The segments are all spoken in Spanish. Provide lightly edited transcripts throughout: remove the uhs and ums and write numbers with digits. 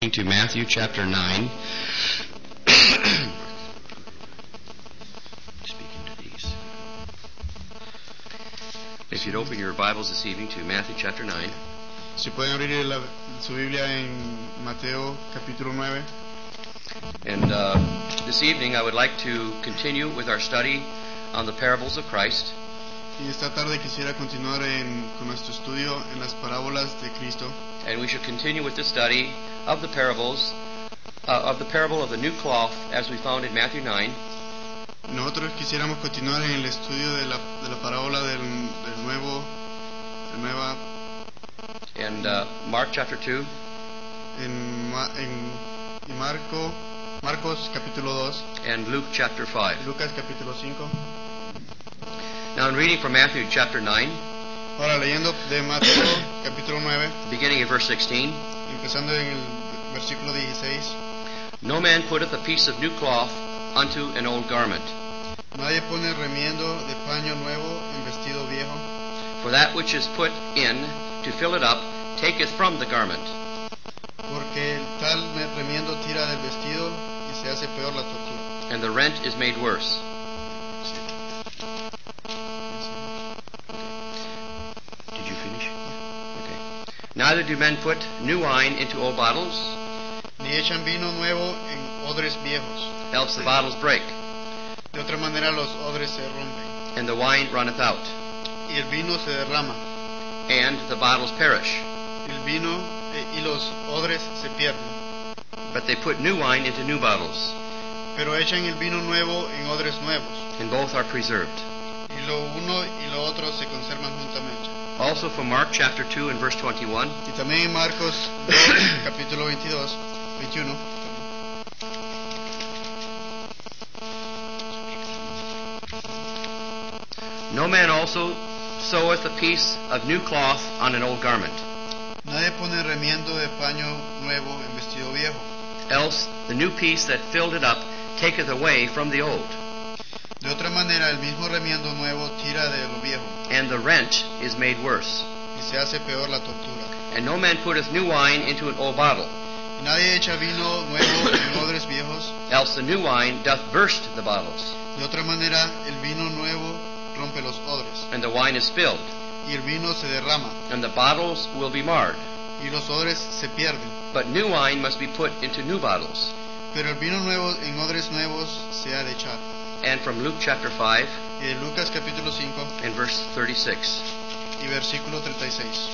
To Matthew chapter 9. Speaking to these. If you'd open your Bibles this evening to Matthew chapter 9. Si pueden abrir su Biblia en Mateo capítulo 9. And this evening I would like to continue with our study on the parables of Christ. Y esta tarde quisiera continuar con nuestro estudio en las parábolas de Cristo. And we should continue with the study of the parables, of the parable of the new cloth, as we found in Matthew 9. Nosotros quisiéramos continuar en el estudio de la parábola del nueva. And Mark chapter 2. En Marcos capítulo 2. And Luke chapter 5. Lucas capítulo 5. Now in reading from Matthew chapter 9. Ahora leyendo de Mateo capítulo 9. Beginning at verse 16. Empezando en el versículo 16. No man putteth a piece of new cloth unto an old garment. Nadie pone remiendo de paño nuevo en vestido viejo. For that which is put in to fill it up taketh from the garment. Porque el tal remiendo tira del vestido y se hace peor la tortura. And the rent is made worse. Did you finish? Okay. Neither do men put new wine into old bottles, ni echan vino nuevo en odres viejos. Else the bottles break, De otra manera los odres se rompen. and the wine runneth out, Y el vino se derrama. and the bottles perish. El vino y los odres se pierden. But they put new wine into new bottles, Pero echan el vino nuevo en odres nuevos. and both are preserved. Y lo uno y lo otro se conservan juntamente. Also from Mark chapter 2 and verse 21, Y también en Marcos 2, capítulo 21. no man also seweth a piece of new cloth on an old garment. Nadie pone remiendo de paño nuevo en vestido viejo. Else the new piece that filled it up taketh away from the old, De otra manera, el mismo remiendo nuevo tira de lo viejo, and the rent is made worse. y se hace peor la tortura. And no man putteth new wine into an old bottle, Y nadie echa vino nuevo en odres viejos. else the new wine doth burst the bottles, De otra manera, el vino nuevo rompe los odres, and the wine is spilled, y el vino se derrama, and the bottles will be marred. y los odres se pierden. But new wine must be put into new bottles. Pero el vino nuevo en odres nuevos se ha de echar. And from Luke chapter 5 Y de Lucas capítulo 5 and verse 36. y versículo 36.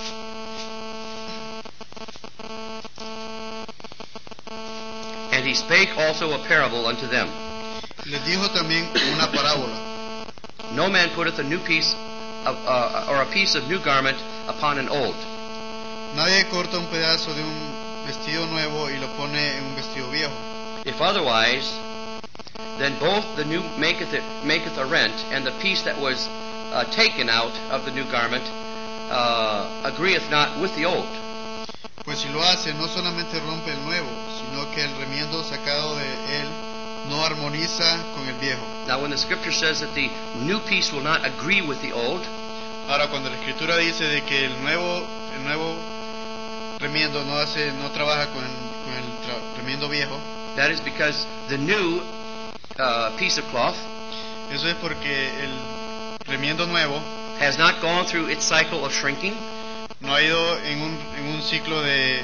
And he spake also a parable unto them. Les dijo también una parábola. No man putteth a new piece of, or a piece of new garment upon an old. Nadie corta un pedazo de un vestido nuevo y lo pone en un vestido viejo. If otherwise, then both the new maketh a rent, and the piece that was taken out of the new garment agreeth not with the old. Pues si lo hace, no solamente rompe el nuevo, sino que el remiendo sacado de él no armoniza con el viejo. Now when the scripture says that the new piece will not agree with the old, Ahora, cuando la escritura dice de que el nuevo remiendo no trabaja con el remiendo viejo, that is because the new piece of cloth eso es porque el remiendo nuevo has not gone through its cycle of shrinking, no ha ido en un ciclo de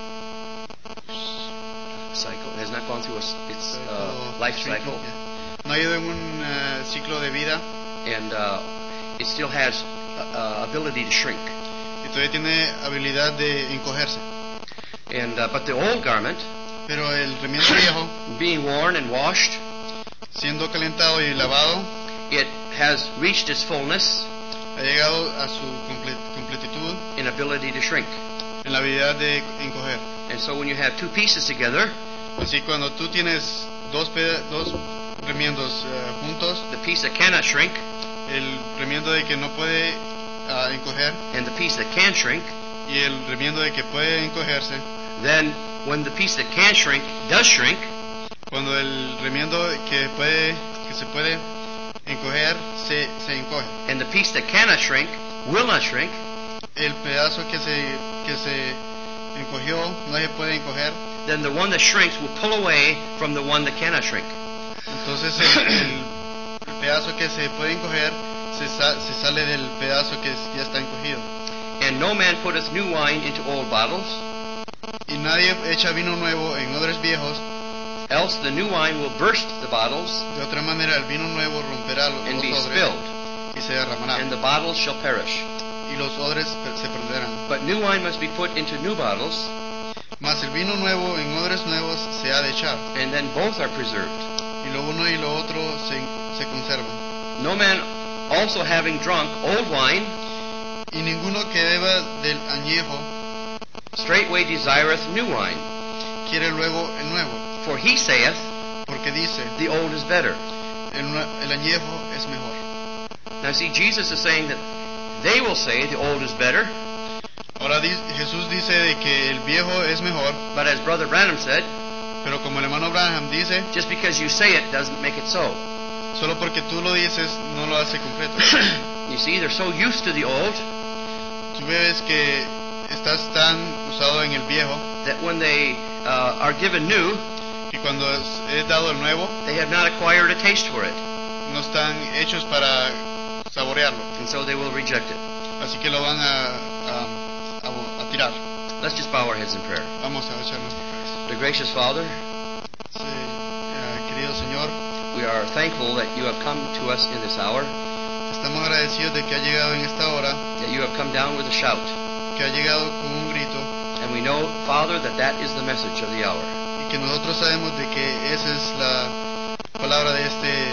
has not gone through its life cycle, no ha ido en un ciclo de vida, and it still has ability to shrink. y todavía tiene habilidad de encogerse. And but the old garment, Pero el remiendo viejo, being worn and washed, siendo calentado y lavado, it has reached its fullness ha llegado a su completitud in ability to shrink. en la habilidad de encoger. And so when you have two pieces together, Así cuando tú tienes dos remiendos juntos, the piece that cannot shrink el remiendo de que no puede encoger and the piece that can shrink, y el remiendo de que puede encogerse, then when the piece that can shrink does shrink, cuando el remiendo que se puede encoger se encoge, and the piece that cannot shrink will not shrink, el pedazo que se encogió, no se puede encoger, then the one that shrinks will pull away from the one that cannot shrink. entonces el pedazo que se puede encoger se sale del pedazo que ya está encogido. And no man putteth new wine into old bottles, Y nadie echa vino nuevo en odres viejos, else the new wine will burst the bottles de otra manera el vino nuevo romperá and los be odres spilled, y se derramará, and the bottles shall perish. y los odres se perderán. But new wine must be put into new bottles, Mas el vino nuevo en odres nuevos se ha de echar, and then both are preserved. y lo uno y lo otro se conservan. No man also having drunk old wine Y ninguno que beba del añejo straightway desireth new wine, quiere luego el nuevo, for he saith, porque dice, the old is better. el añejo es mejor. Now see, Jesus is saying that they will say the old is better, Ahora Jesús dice de que el viejo es mejor, but as Brother Branham said, pero como el hermano Branham dice, just because you say it doesn't make it so. solo porque tú lo dices no lo hace completo. You see, they're so used to the old Tú ves que estás tan usado en el viejo that when they are given new, que cuando es dado el nuevo they have not acquired a taste for it, no están hechos para saborearlo, and so they will reject it. así que lo van a tirar. Let's just bow our heads in prayer. Vamos a echarnos en cabeza. Dear gracious Father, Sí, querido Señor, we are thankful that you have come to us in this hour, estamos agradecidos de que ha llegado en esta hora, that you have come down with a shout, que ha llegado con un grito, and we know, Father, that that is the message of the hour. y que nosotros sabemos de que esa es la palabra de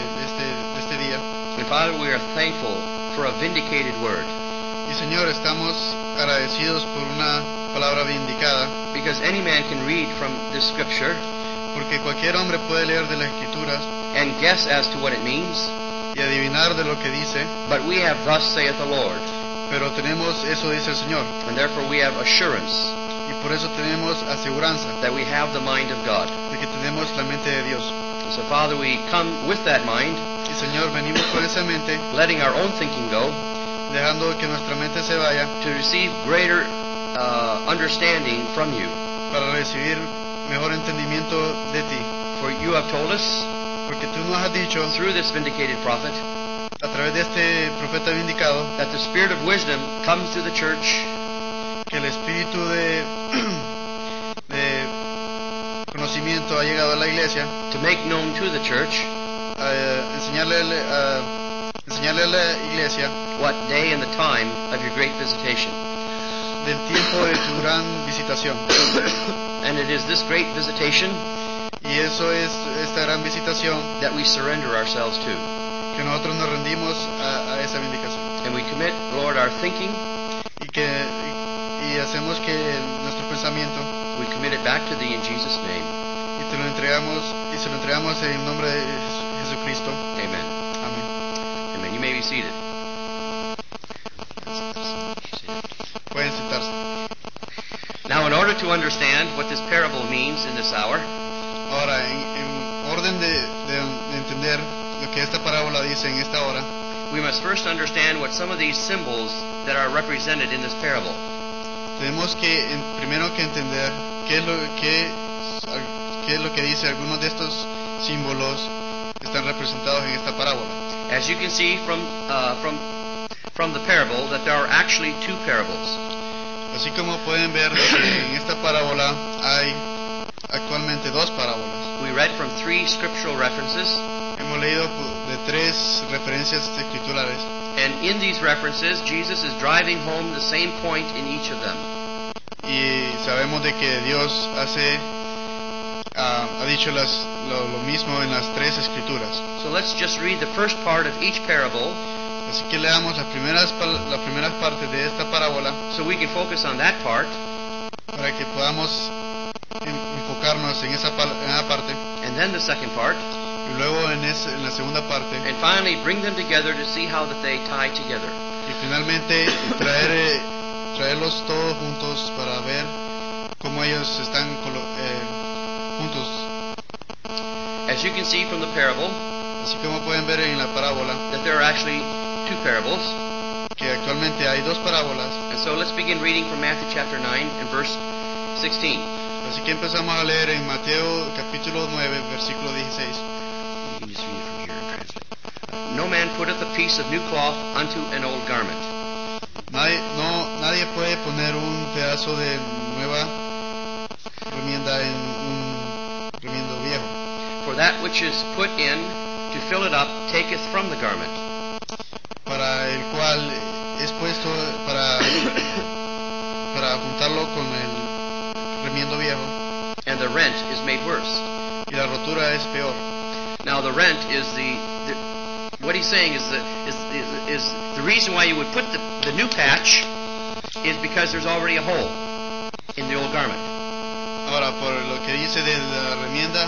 este día. And Father, we are thankful for a vindicated word, Y Señor, estamos agradecidos por una palabra vindicada, because any man can read from this scripture porque cualquier hombre puede leer de las escrituras and guess as to what it means, y adivinar de lo que dice, but we have thus saith the Lord, pero tenemos eso dice el Señor, and therefore we have assurance y por eso tenemos aseguranza that we have the mind of God. de que tenemos la mente de Dios. And so Father, we come with that mind, Y Señor, venimos con esa mente, letting our own thinking go, dejando que nuestra mente se vaya to receive greater understanding from you. para recibir mejor entendimiento de ti, For you have told us, porque tú nos has dicho through this vindicated prophet, a través de este profeta vindicado that the spirit of wisdom comes to the church que el espíritu de conocimiento ha llegado a la iglesia to make known to the church a enseñarle a la iglesia what day and the time of your great visitation. del tiempo de tu gran visitación. And it is this great visitation Y eso es esta gran visitación that we surrender ourselves to. que nosotros nos rendimos a esa vindicación. And we commit, Lord, our thinking, Y hacemos que nuestro pensamiento we commit it back to Thee in Jesus' name. se lo entregamos en nombre de Jesucristo. Amen. Amén. Amen. You may be seated. Pueden sentarse. Now, in order to understand what this parable means in this hour, Ahora, en orden de entender lo que esta parábola dice en esta hora, we must first understand what some of these symbols that are represented in this parable. tenemos que primero que entender qué es lo que dice algunos de estos símbolos que están representados en esta parábola. As you can see from the parable, that there are actually two parables. Así como pueden ver que en esta parábola hay actualmente dos parábolas. We read from 3 scriptural references, Hemos leído de 3 referencias escriturales and in these references, Jesus is driving home the same point in each of them. y sabemos de que Dios ha dicho lo mismo en las 3 escrituras. So let's just read the first part of each parable Así que leamos las primeras partes de esta parábola so we can focus on that part, para que podamos enfocarnos en esa parte and then the second part, y luego en la segunda parte and finally bring them together to see how that they tie together. y finalmente traerlos todos juntos para ver cómo ellos están juntos. As you can see from the parable, Así como pueden ver en la parábola that there are actually 2 parables. que actualmente hay 2 parábolas. And so let's begin reading from Matthew chapter 9 and verse 16. Así que empezamos a leer en Mateo capítulo 9, versículo 16. You can just read it from here and translate. No man putteth a piece of new cloth unto an old garment. Nadie puede poner un pedazo de nueva remienda en un remiendo viejo. For that which is put in to fill it up taketh from the garment. Para el cual es puesto para juntarlo con el remiendo viejo. And the rent is made worse. Y la rotura es peor. Now the rent is what he's saying is the reason why you would put the new patch is because there's already a hole in the old garment. Ahora, por lo que dice de la remienda,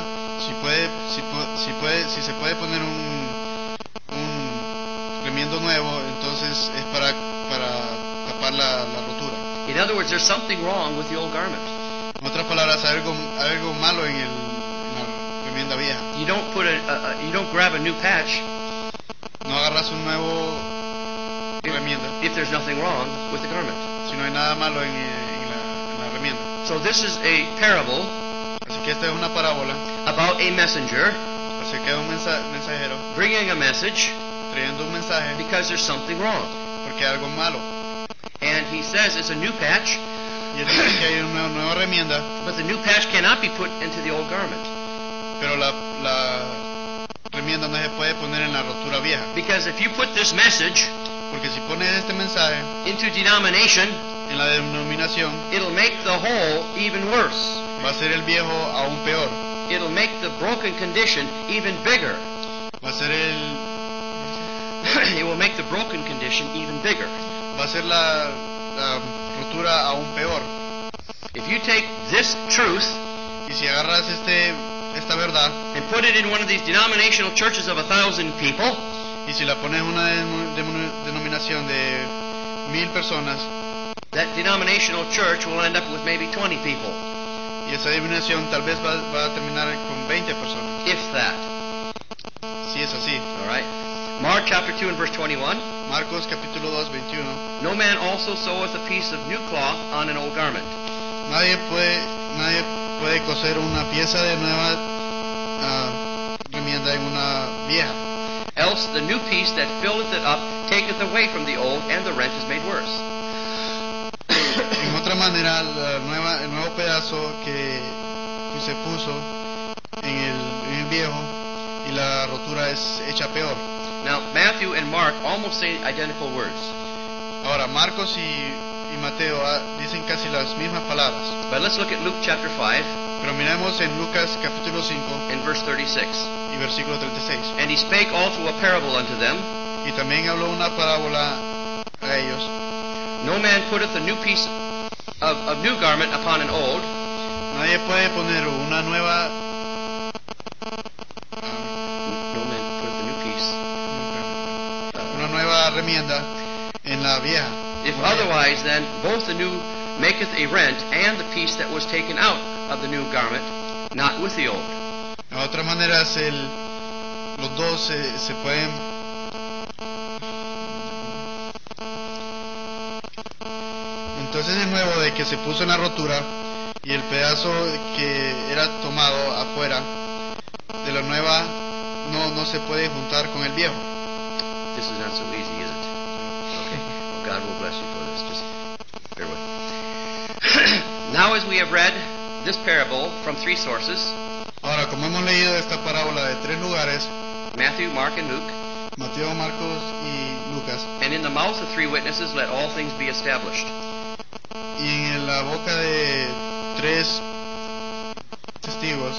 si se puede poner un remiendo nuevo, entonces es para tapar la rotura. In other words, there's something wrong with the old garment. En otras palabras, hay algo malo en la remienda vieja. You don't you don't grab a new patch. No agarras un nuevo remienda. If there's nothing wrong with the garment. Si no hay nada malo en la remienda. So this is a parable. Así que esta es una parábola. About a messenger. Acerca de un mensajero. Bringing a message. Trayendo un mensaje. Because there's something wrong. Porque hay algo malo. And he says it's a new patch. Y él dice que hay una nueva remienda. But the new patch cannot be put into the old garment. Pero la remienda no se puede poner en la rotura vieja. Because if you put this message, porque si pones este mensaje into denomination, en la denominación, it'll make the whole even worse. Va a ser el viejo aún peor. It'll make the broken condition even bigger. Va a ser it will make the broken condition even bigger. Va a ser la rotura aún peor. If you take this truth, y si agarras esta verdad, and put it in one of these denominational churches of 1,000 people, y si la pones en una denominación de 1,000 personas, that denominational church will end up with maybe 20 people. Y esa denominación tal vez va a terminar con 20 personas. If that. Si es así. All right. Mark chapter 2 and verse 21. Marcos capítulo 2, 21. No man also seweth a piece of new cloth on an old garment. Nadie puede coser una pieza de nueva remienda en una vieja. Else the new piece that filleth it up taketh away from the old, and the rent is made worse. En otra manera, el nuevo pedazo que se puso en el viejo y la rotura es hecha peor. Now, Matthew and Mark almost say identical words. Ahora, Marcos y Mateo dicen casi las mismas palabras. But let's look at Luke chapter 5. Pero miremos en Lucas capítulo 5 and verse 36. Y versículo 36. And he spake also a parable unto them. Y también habló una parábola a ellos. No man putteth a new piece of new garment upon an old. Nadie puede poner una nueva nueva remienda en la vieja. If otherwise, then both the new maketh a rent, and the piece that was taken out of the new garment, not with the old. De otras maneras, los dos se pueden entonces el nuevo de que se puso en la rotura y el pedazo que era tomado afuera de la nueva no se puede juntar con el viejo. This is not so easy, is it? Okay. Well, God will bless you for this. Just bear with. Now, as we have read this parable from 3 sources. Ahora, como hemos leído esta parábola de 3 lugares, Matthew, Mark, and Luke. Mateo, Marcos y Lucas. And in the mouth of 3 witnesses, let all things be established. Y en la boca de 3 testigos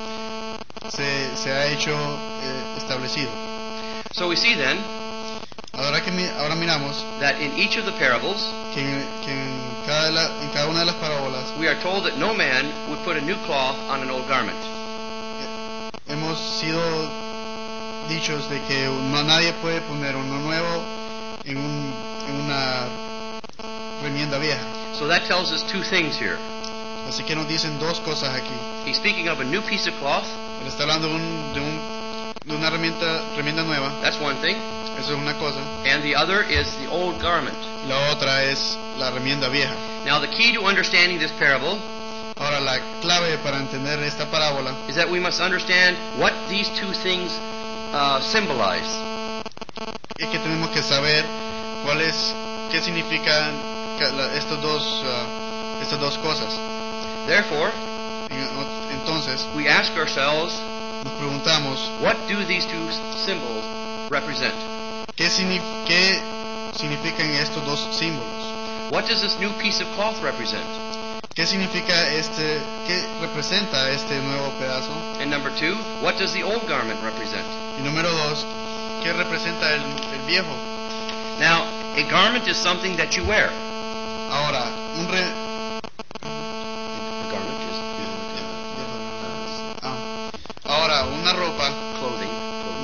se ha hecho establecido. So we see then. Ahora miramos that in each of the parables, que en cada una de las parábolas, we are told that no man would put a new cloth on an old garment. Hemos sido dichos de que nadie puede poner uno nuevo en una remienda vieja. So that tells us 2 things here. Así que nos dicen 2 cosas aquí. He's speaking of a new piece of cloth. Él está hablando de una remienda nueva. That's one thing. Eso es una cosa. And the other is the old garment. La otra es la remienda vieja. Now the key to understanding this parable Ahora, la clave para entender esta parábola is that we must understand what these two things symbolize. es que tenemos que saber qué significan estas dos cosas. Therefore, Entonces, we ask ourselves, nos preguntamos, what do these two symbols represent? ¿qué significan estos dos símbolos? What does this new piece of cloth represent? ¿Qué representa este nuevo pedazo? And number two, what does the old garment represent? Y número dos, ¿qué representa el viejo? Now, a garment is something that you wear. Ahora, A garment is ahora una ropa clothing.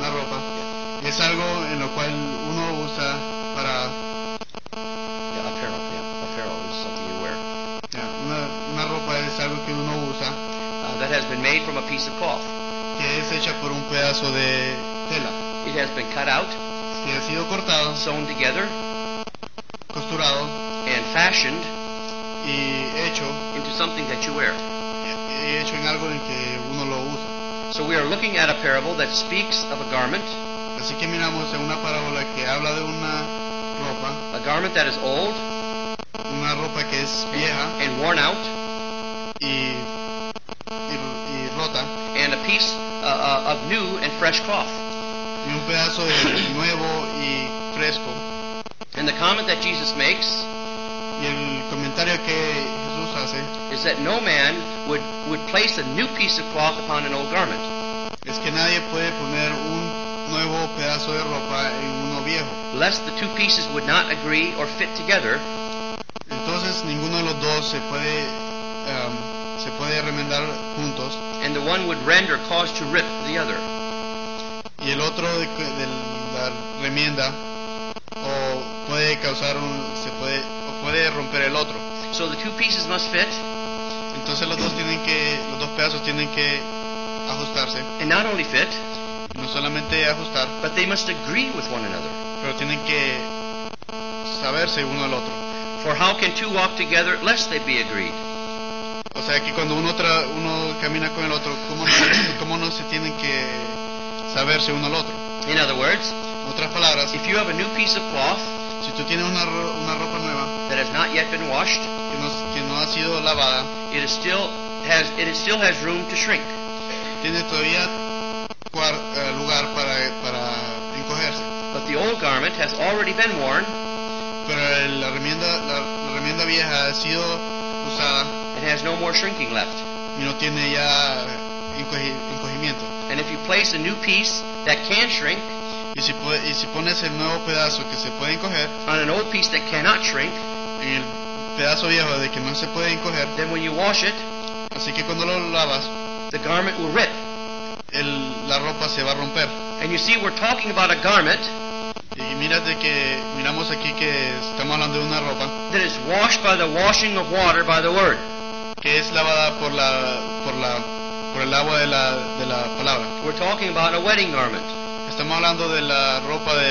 es algo en lo cual uno usa para Apparel. Apparel is something you wear. una ropa es algo que uno usa That has been made from a piece of cloth. que es hecha por un pedazo de tela It has been cut out, que ha sido cortado, sewn together, costurado and fashioned y hecho into something that you wear. en algo en que uno lo usa. So we are looking at a parable that speaks of a garment, Así que miramos en una parábola que habla de una ropa, a garment that is old una ropa que es vieja and worn out, y rota, and a piece of new and fresh cloth. y un pedazo de nuevo y fresco. And the comment that Jesus makes Y el comentario que Jesús hace is that no man would place a new piece of cloth upon an old garment. es que nadie puede poner un nuevo pedazo de ropa en uno viejo. Lest the two pieces would not agree or fit together, Entonces ninguno de los dos se puede remendar juntos, and the one would rend or cause to rip the other. y el otro de la remienda o puede puede romper el otro. So the two pieces must fit, Entonces los dos pedazos tienen que ajustarse, and not only fit, no solamente ajustar, but they must agree with one another. pero tienen que saberse uno al otro. For how can two walk together lest they be agreed? O sea que cuando uno camina con el otro, ¿cómo no se tienen que saberse uno al otro? In other words, En otras palabras, if you have a new piece of cloth si tú tienes una ropa nueva that has not yet been washed, que no ha sido lavada, it still has room to shrink. tiene todavía lugar para encogerse. But the old garment has already been worn Pero la remienda vieja ha sido usada and has no more shrinking left. y no tiene ya encogimiento. And if you place a new piece that can shrink Y si pones el nuevo pedazo que se puede encoger on an old piece that cannot shrink, en el pedazo viejo de que no se puede encoger, then when you wash it, así que cuando lo lavas, the garment will rip. la ropa se va a romper. And you see, we're talking about a garment Y miramos aquí que estamos hablando de una ropa that is washed by the washing of water by the word. que es lavada por el agua de la palabra. We're talking about a wedding garment. Estamos hablando de la ropa de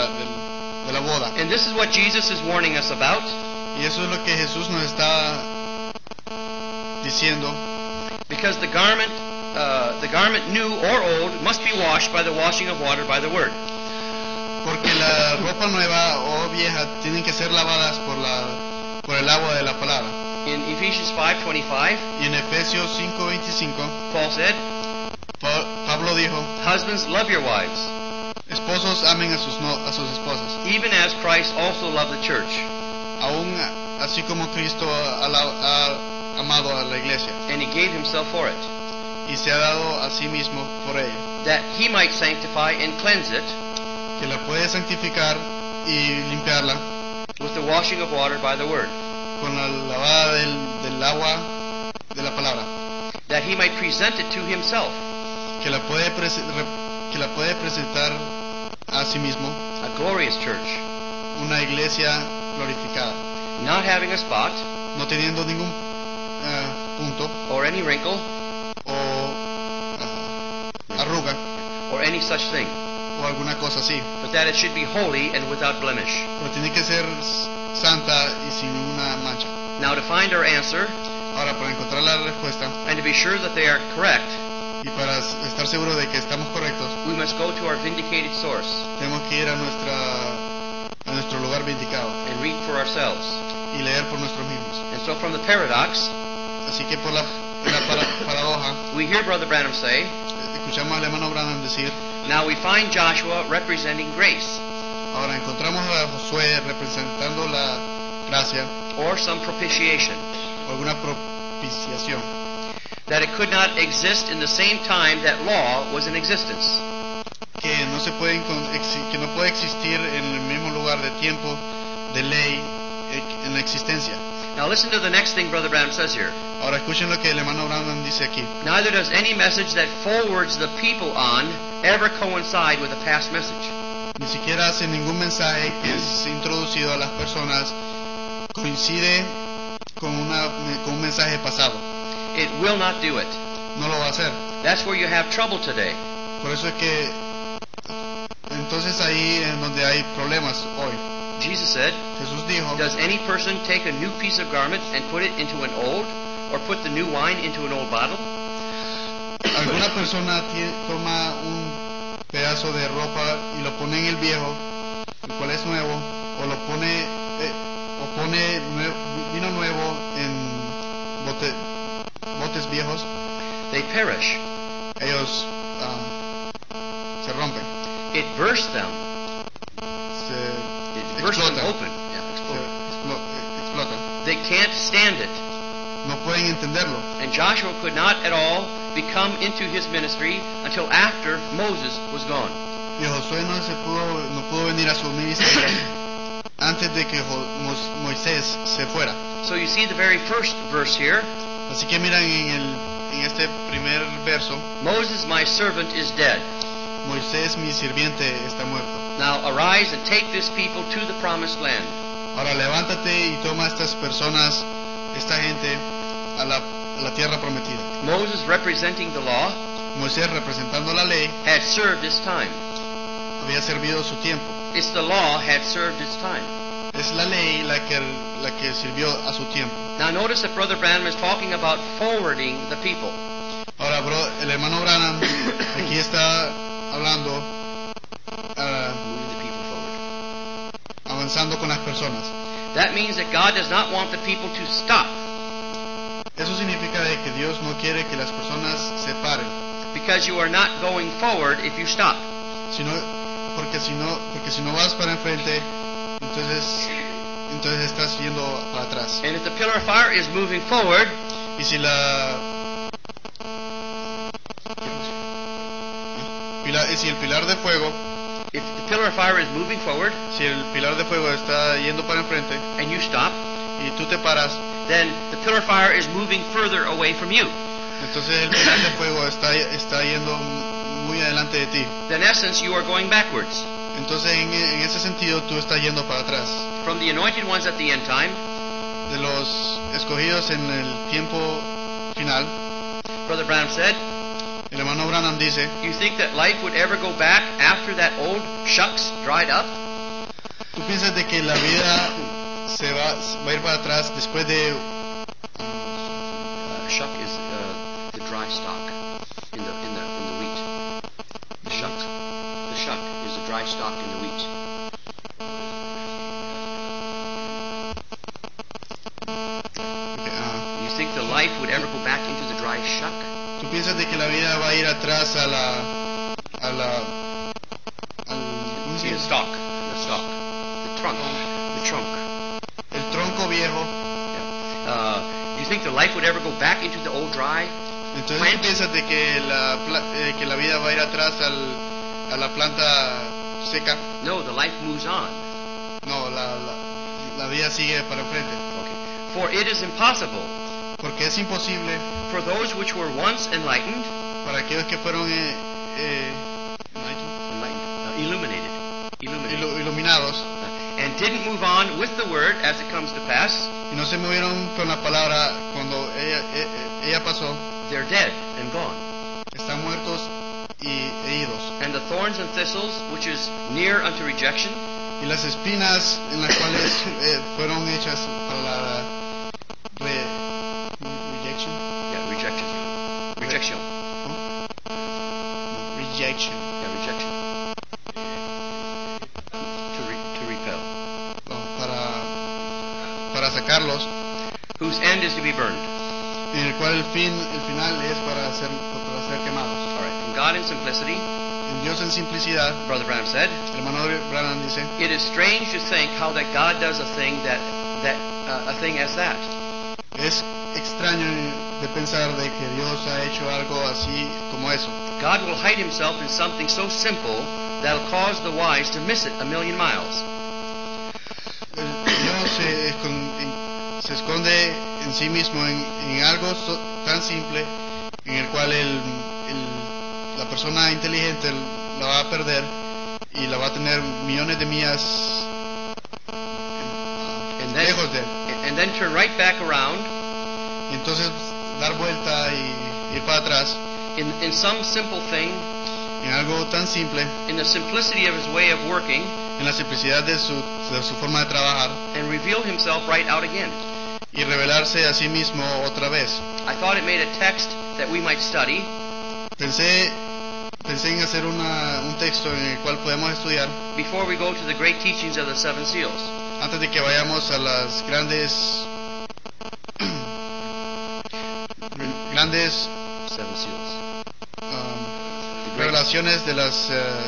la boda. And this is what Jesus is warning us about. Y eso es lo que Jesús nos está diciendo, Because the garment new or old must be washed by the washing of water by the word. porque la ropa nueva o vieja tienen que ser lavadas por el agua de la palabra. In Ephesians 5:25, Y en Efesios 5:25, Paul said, Pablo dijo, "Husbands, love your wives, esposos amen a sus esposas, even as Christ also loved the church, aún así como Cristo ha amado a la iglesia and he gave himself for it, y se ha dado a sí mismo por ella, that he might sanctify and cleanse it que la puede santificar y limpiarla with the washing of water by the word, con la lavada del agua de la palabra, that he might present it to himself, que la puede presentar a sí mismo, a glorious church, una iglesia glorificada, not having a spot no teniendo ningún punto or any wrinkle o arruga or any such thing, o alguna cosa así, but that it should be holy and without blemish." pero tiene que ser santa y sin una mancha. Now, to find our answer, Ahora, para encontrar la respuesta and to be sure that they are correct, y para estar seguro de que estamos correctos, we must go to our vindicated source tenemos que ir a nuestro lugar vindicado and read for ourselves. y leer por nosotros mismos. And so from the paradox, Así que por la paradoja, we hear Brother Branham say, escuchamos al hermano Branham decir, now we find Joshua representing grace, ahora encontramos a Josué representando la gracia or some propitiation, o alguna propiciación, that it could not exist in the same time that law was in existence. que no puede existir en el mismo lugar de tiempo de ley en la existencia. Now listen to the next thing Brother Branham says here. Ahora escuchen lo que el hermano Branham dice aquí. Neither does any message that forwards the people on ever coincide with a past message. Ni siquiera hace ningún mensaje que es introducido a las personas coincide con un mensaje pasado. It will not do it. No lo va a hacer. That's where you have trouble today. Por eso es que entonces ahí es donde hay problemas hoy. Jesus said, Jesús dijo, does any person take a new piece of garment and put it into an old, or put the new wine into an old bottle? ¿alguna persona toma un pedazo de ropa y lo pone en el viejo, el cual es nuevo, o lo pone vino nuevo en botes viejos? They perish. Ellos se rompen, It bursts them. se It bursts them explotan, open. Yeah, explode. explotan. They can't stand it. No pueden entenderlo. And Joshua could not at all become into his ministry until after Moses was gone. Y Josué no pudo venir a su ministerio antes de que Moisés se fuera. So you see the very first verse here. Así que miran en este primer verso, Moses, my servant, is dead. Moisés, mi sirviente, está muerto. Now arise and take this people to the promised land. Ahora levántate y toma a estas personas, esta gente, a la tierra prometida. Moses, representing the law, Moisés, representando la ley, had served his time. había servido su tiempo. It's the law had served its time. Es la ley la que sirvió a su tiempo. Now notice that Brother Branham is talking about forwarding the people. Ahora, el hermano Branham aquí está hablando, Moving the people forward. avanzando con las personas. That means that God does not want the people to stop, Eso significa de que Dios no quiere que las personas se paren, because you are not going forward if you stop. porque si no vas para enfrente, entonces estás yendo para atrás. And if the pillar of fire is moving forward, Y si el pilar de fuego, if the pillar of fire is moving forward si el pilar de fuego está yendo para enfrente and you stop, y tú te paras, then the pillar of fire is moving further away from you. entonces el pilar de fuego está yendo muy adelante de ti. Then in essence, you are going backwards. Entonces en ese sentido tú estás yendo para atrás. From the anointed ones at the end time, De los escogidos en el tiempo final, Brother Branham said, el hermano Branham dice, you think that life would ever go back after that old shucks dried up? ¿tú piensas de que la vida va a ir para atrás después de Shuck is the dry stalk in the wheat. The shuck is the dry stalk in the wheat. You think the life would ever go back into the dry shuck? ¿Tú piensas de que la vida va a ir atrás ¿cómo se See the dice? stalk, the trunk. El tronco viejo? You think the life would ever go back into the old dry? Entonces Plant. tú piensas de que la vida va a ir atrás a la planta seca? No, the life moves on. No, la vida sigue para enfrente. Okay. For it is impossible Porque es imposible for those which were once enlightened, para aquellos que fueron iluminados and didn't move on with the word as it comes to pass, y no se movieron con la palabra cuando ella pasó, they're dead and gone. están muertos e idos. And the thorns and thistles, which is near unto rejection, Y las espinas en las cuales fueron hechas para la rejection. Yeah, rejection. To repel. No, para sacarlos, Whose end is to be burned. en el cual el final es para ser quemados. All right. From God in simplicity, En Dios en simplicidad, Brother Branham said, hermano Branham dice, it is strange to think how that God does a thing a thing as that. es extraño de pensar de que Dios ha hecho algo así como eso. God will hide himself in something so simple that'll cause the wise to miss it a million miles. Dios se esconde en sí mismo en algo tan simple en el cual la persona inteligente la va a perder y la va a tener millones de millas lejos de él. And then turn right back around Y entonces dar vuelta y ir para atrás in some simple thing, en algo tan simple, in the simplicity of his way of working, en la simplicidad de su forma de trabajar, and reveal himself right out again. y revelarse a sí mismo otra vez. I thought it made a text that we might study Pensé en hacer un texto en el cual podemos estudiar before we go to the great teachings of the seven seals. antes de que vayamos a las grandes Seven seals. revelaciones de los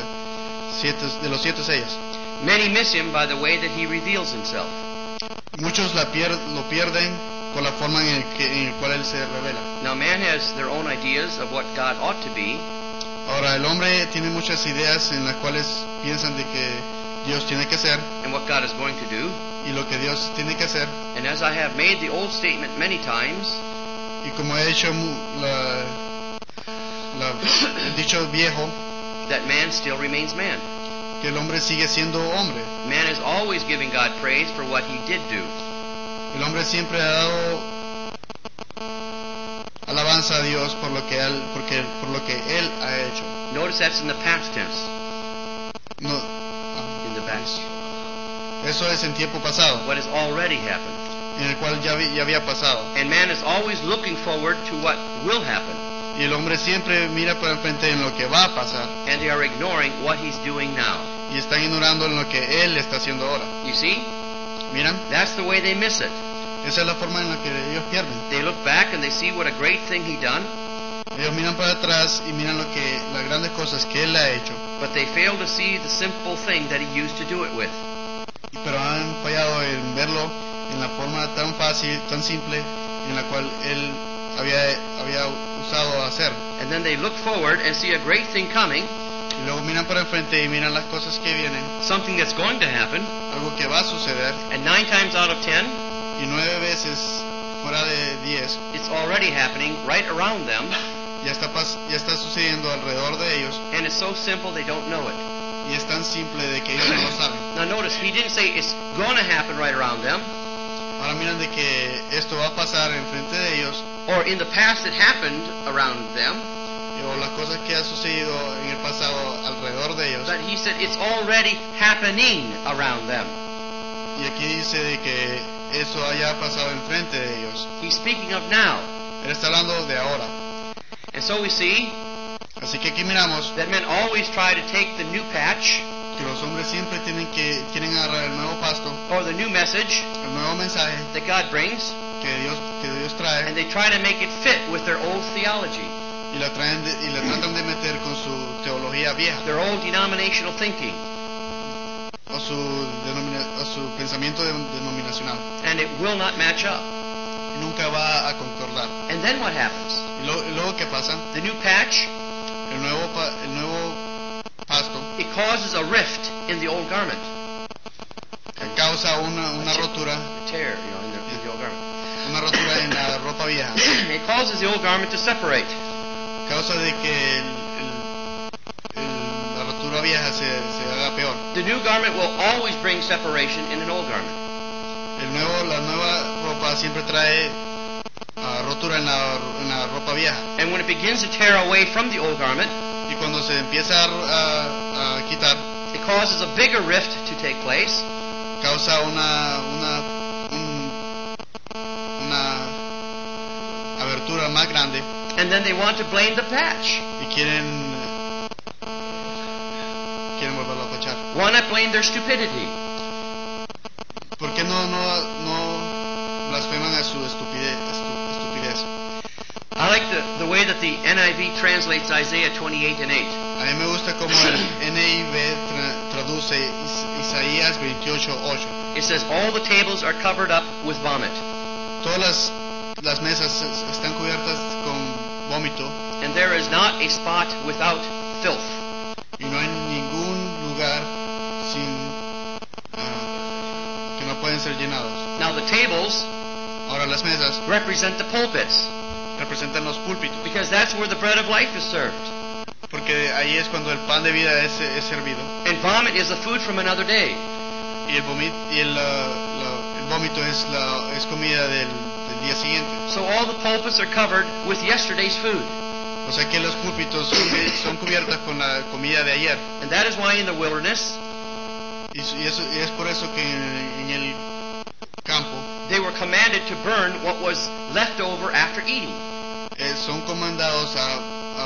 7 sellos. Many miss him by the way that he reveals himself. Muchos lo pierden por la forma en el cual él se revela. Now man has their own ideas of what God ought to be, Ahora el hombre tiene muchas ideas en las cuales piensan de que Dios tiene que ser and what God is going to do. y lo que Dios tiene que hacer. And as I have made the old statement many times, Y como he hecho el dicho viejo, that man still remains man. que el hombre sigue siendo hombre. Man is always giving God praise for what he did do. El hombre siempre ha dado alabanza a Dios por lo que él ha hecho. Notice that's in the past tense, No, in the past. eso es en tiempo pasado, What has already happened. en el cual ya había pasado. And man is always looking forward to what will happen. Y el hombre siempre mira para el frente en lo que va a pasar And they are ignoring what he's doing now. y están ignorando en lo que él está haciendo ahora. You see? Miran, That's the way they miss it. esa es la forma en la que ellos pierden. They look back and they see what a great thing he done, Ellos miran para atrás y miran las grandes cosas que él ha hecho, but they fail to see the simple thing that he used to do it with. pero han fallado en verlo en la forma tan fácil, tan simple en la cual él había usado hacer. And then they look forward and see a great thing coming, Y luego miran para el frente y miran las cosas que vienen, something that's going to happen, algo que va a suceder, and 9 times out of 10, y 9 veces fuera de 10 it's already happening right around them, ya está sucediendo alrededor de ellos, and it's so simple they don't know it. y es tan simple de que ellos no lo saben. Now notice, he didn't say it's going to happen right around them, Ahora miran de que esto va a pasar enfrente de ellos, or in the past it happened around them, o las cosas que ha sucedido en el pasado alrededor de ellos. but he said it's already happening around them. Y aquí dice de que eso haya pasado enfrente de ellos. He's speaking of now. Él está hablando de ahora. And so we see Así que aquí miramos that men always try to take the new patch que los hombres siempre quieren agarrar el nuevo pasto, or the new message el nuevo mensaje that God brings, que Dios trae, and they try to make it fit with their old theology, y la tratan de meter con su teología vieja their old denominational thinking, o su pensamiento denominacional, and it will not match up. y nunca va a concordar. And then what happens? Y luego ¿qué pasa? The new patch, El nuevo pasto it causes a rift in the old garment. causa una rotura, A tear, in the old garment. una rotura en la ropa vieja, It causes the old garment to separate. causa de que la rotura vieja se haga peor. The new garment will always bring separation in an old garment. La nueva ropa siempre trae rotura en la ropa vieja, And when it begins to tear away from the old garment, y cuando se empieza a quitar, it causes a bigger rift to take place, causa una abertura más grande, and then they want to blame the patch. y quieren Why not blame their stupidity? ¿Por qué no blasfeman a su estupidez? I like the way that the NIV translates Isaiah 28 and 8. A mí me gusta como el NIV traduce Isaías 28:8. It says, all the tables are covered up with vomit, Todas las mesas están cubiertas con vómito and there is not a spot without filth. y no hay ningún lugar que no pueden ser llenados. Now the tables Ahora las mesas represent the pulpits, representan los púlpitos, because that's where the bread of life is served. porque ahí es cuando el pan de vida es servido. And vomit is the food from another day. Y el vómito es comida del día siguiente. So all the pulpits are covered with yesterday's food. O sea que los púlpitos son cubiertas con la comida de ayer. And that is why in the wilderness Y es por eso que en el campo they were commanded to burn what was left over after eating. Son comandados a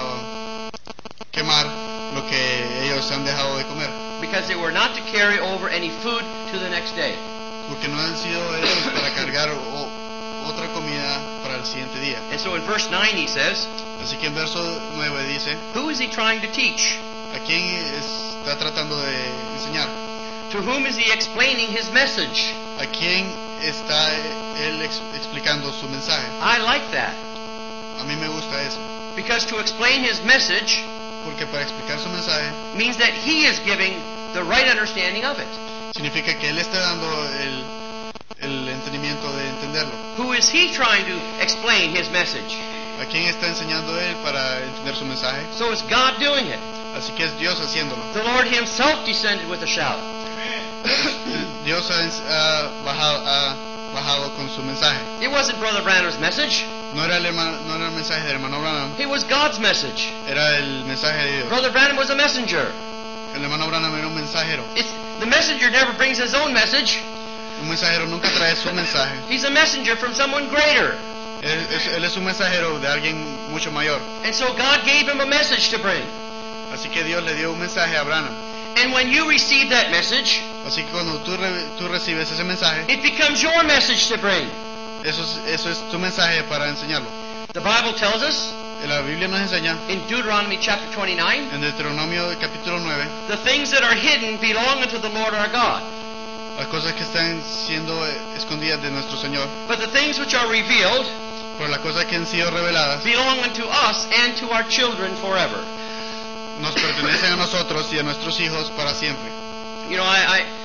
quemar lo que ellos han dejado de comer. Because they were not to carry over any food to the next day. Porque no han sido hechos para cargar otra comida para el siguiente día. And so in verse 9 he says, Así que en verso 9 dice, who is he trying to teach? ¿a quién está tratando de enseñar? To whom is he explaining his message? ¿A quién está él explicando su mensaje? I like that. A mí me gusta eso. Because to explain his message Porque para explicar su mensaje means that he is giving the right understanding of it. significa que él está dando el entendimiento de entenderlo. Who is he trying to explain his message? ¿A quién está enseñando él para entender su mensaje? So is God doing it. Así que es Dios haciéndolo. The Lord himself descended with a shout. Dios ha bajado con su mensaje. It wasn't Brother Branham's message. No era el mensaje del hermano Branham, It was God's message. era el mensaje de Dios. Brother Branham was a messenger. El hermano Branham era un mensajero. The messenger never brings his own message. Un mensajero nunca trae su mensaje. He's a messenger from someone greater. Él es un mensajero de alguien mucho mayor. And so God gave him a message to bring. Así que Dios le dio un mensaje a Branham. And when you receive that message, Así que cuando tú recibes ese mensaje, it becomes your message to bring. eso es tu mensaje para enseñarlo. The Bible tells us La Biblia nos enseña in Deuteronomy chapter 29, en Deuteronomio capítulo 9 the things that are hidden belong unto the Lord our God. las cosas que están siendo escondidas de nuestro Señor, But the things which are revealed pero las cosas que han sido reveladas belong unto us and to our children forever. nos pertenecen a nosotros y a nuestros hijos para siempre. You know,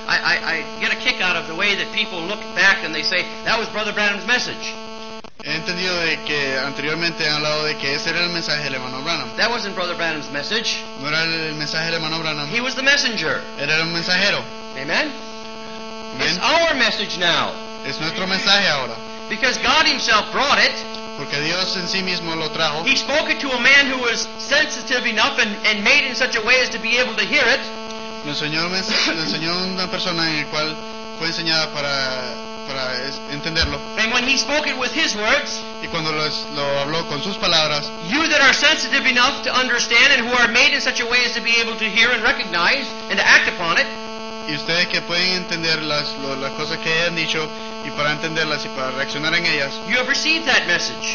I get a kick out of the way that people look back and they say, that was Brother Branham's message. He entendido de que anteriormente han hablado de que ese era el mensaje del hermano Branham. That wasn't Brother Branham's message. No era el mensaje del hermano Branham, He was the messenger. era un mensajero. Amen? It's Amén. our message now. Es nuestro mensaje ahora, Because God himself brought it. porque Dios en sí mismo lo trajo. He spoke it to a man who was sensitive enough and made in such a way as to be able to hear it. Lo enseñó a una persona en la cual fue enseñada para entenderlo. And when he spoke it with his words, Y cuando lo habló con sus palabras, you that are sensitive enough to understand and who are made in such a way as to be able to hear and recognize and to act upon it, y ustedes que pueden entender las cosas que hayan dicho y para entenderlas y para reaccionar en ellas, you have received that message.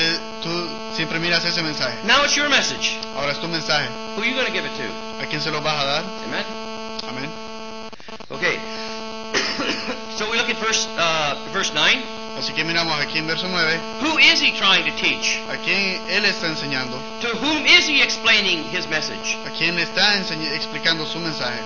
tú siempre miras ese mensaje. Now it's your message. Ahora es tu mensaje. Who are you going to give it to? ¿A quién se lo vas a dar? Amen? Amén. Okay. So we look at verse 9. Así que miramos aquí en verso 9, Who is he trying to teach? a quién él está enseñando, To whom is he explaining his message? a quién le está explicando su mensaje.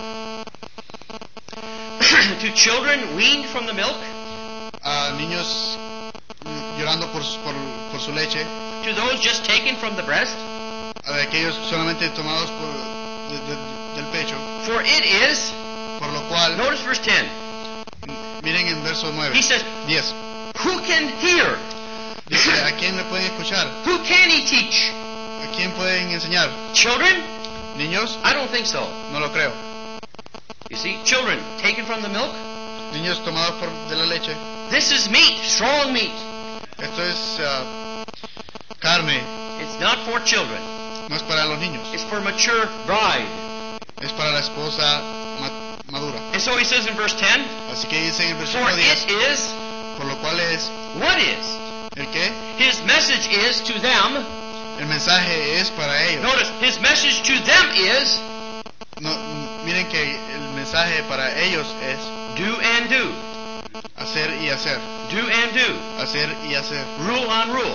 To children weaned from the milk? A niños llorando por su leche, To those just taken from the breast? a aquellos solamente tomados del pecho, For it is, por lo cual, notice verse 10. miren en verso 9, He says, 10, who can hear? dice, ¿a quién le pueden escuchar? Who can he teach? ¿A quién pueden enseñar? Children? ¿Niños? I don't think so. No lo creo. You see, children taken from the milk? Niños tomados de la leche. This is meat, strong meat. Esto es carne, It's not for children. no es para los niños, It's for mature bride. es para la esposa madura. And so he says in verse 10, Así que dice en el for versículo 10, it is, por lo cual es, what is? ¿el qué? His message is to them. El mensaje es para ellos. Notice, his message to them is, No, miren que el mensaje para ellos es do and do. hacer y hacer, Do and do. hacer y hacer. Rule on rule.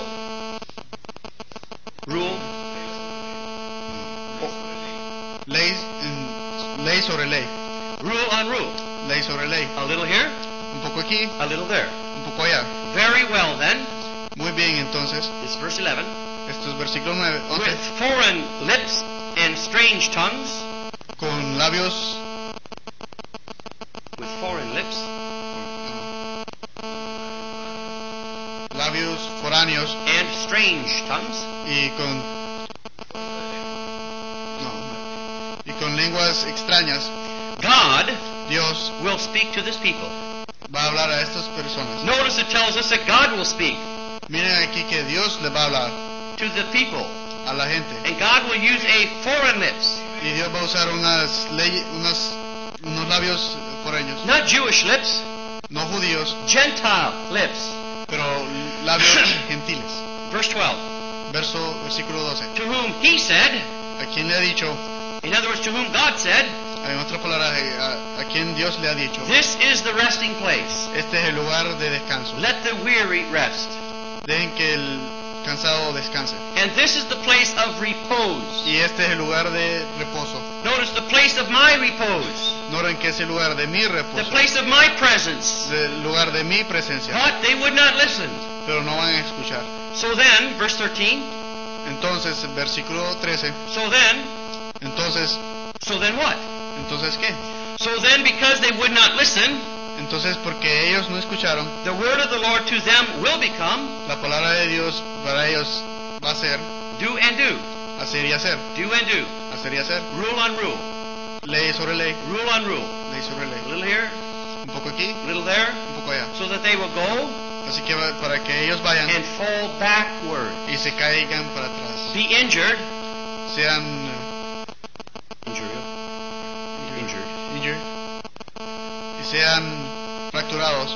Rule. Ley sobre ley, Rule on rule. ley sobre ley. A little here, Un poco aquí, a little there. un poco allá. Very well then. Muy bien, entonces, This is verse 11. esto es versículo 9, With 11. foreign lips and strange tongues. Con labios, With foreign lips. labios foráneos And strange tongues. y con y con lenguas extrañas, God Dios will speak to this people. va a hablar a estas personas. Notice it tells us that God will speak Miren aquí que Dios le va a hablar to the people. a la gente And God will use a foreign lips. y Dios va a usar unos labios foráneos, Not Jewish lips, no judíos, Gentile lips. pero labios gentiles. Verse 12. Versículo 12. To whom he said, ¿A quién le ha dicho? in other words, to whom God said, En otras palabras, a quien Dios le ha dicho, this is the resting place. este es el lugar de descanso. Let the weary rest. Dejen que el cansado descanse. And this is the place of repose. Y este es el lugar de reposo. Notice the place of my repose. Noten que es el lugar de mi The reposo, place of my presence. el lugar de mi presencia. But they would not listen. Pero no van a escuchar. So then, verse 13, Entonces, versículo 13. Entonces what? Entonces, ¿qué? So then, because they would not listen, Entonces, porque ellos no escucharon, the word of the Lord to them will become la palabra de Dios para ellos va a ser do and do. hacer y hacer. Do and do. Hacer y hacer. Rule on rule. Ley sobre ley. Rule on rule. Ley sobre A ley. little here, Un poco aquí, a little there, un poco allá. so that they will go Así que para que ellos vayan and fall backward. y se caigan para atrás. Be injured. Sean injured. Y sean fracturados.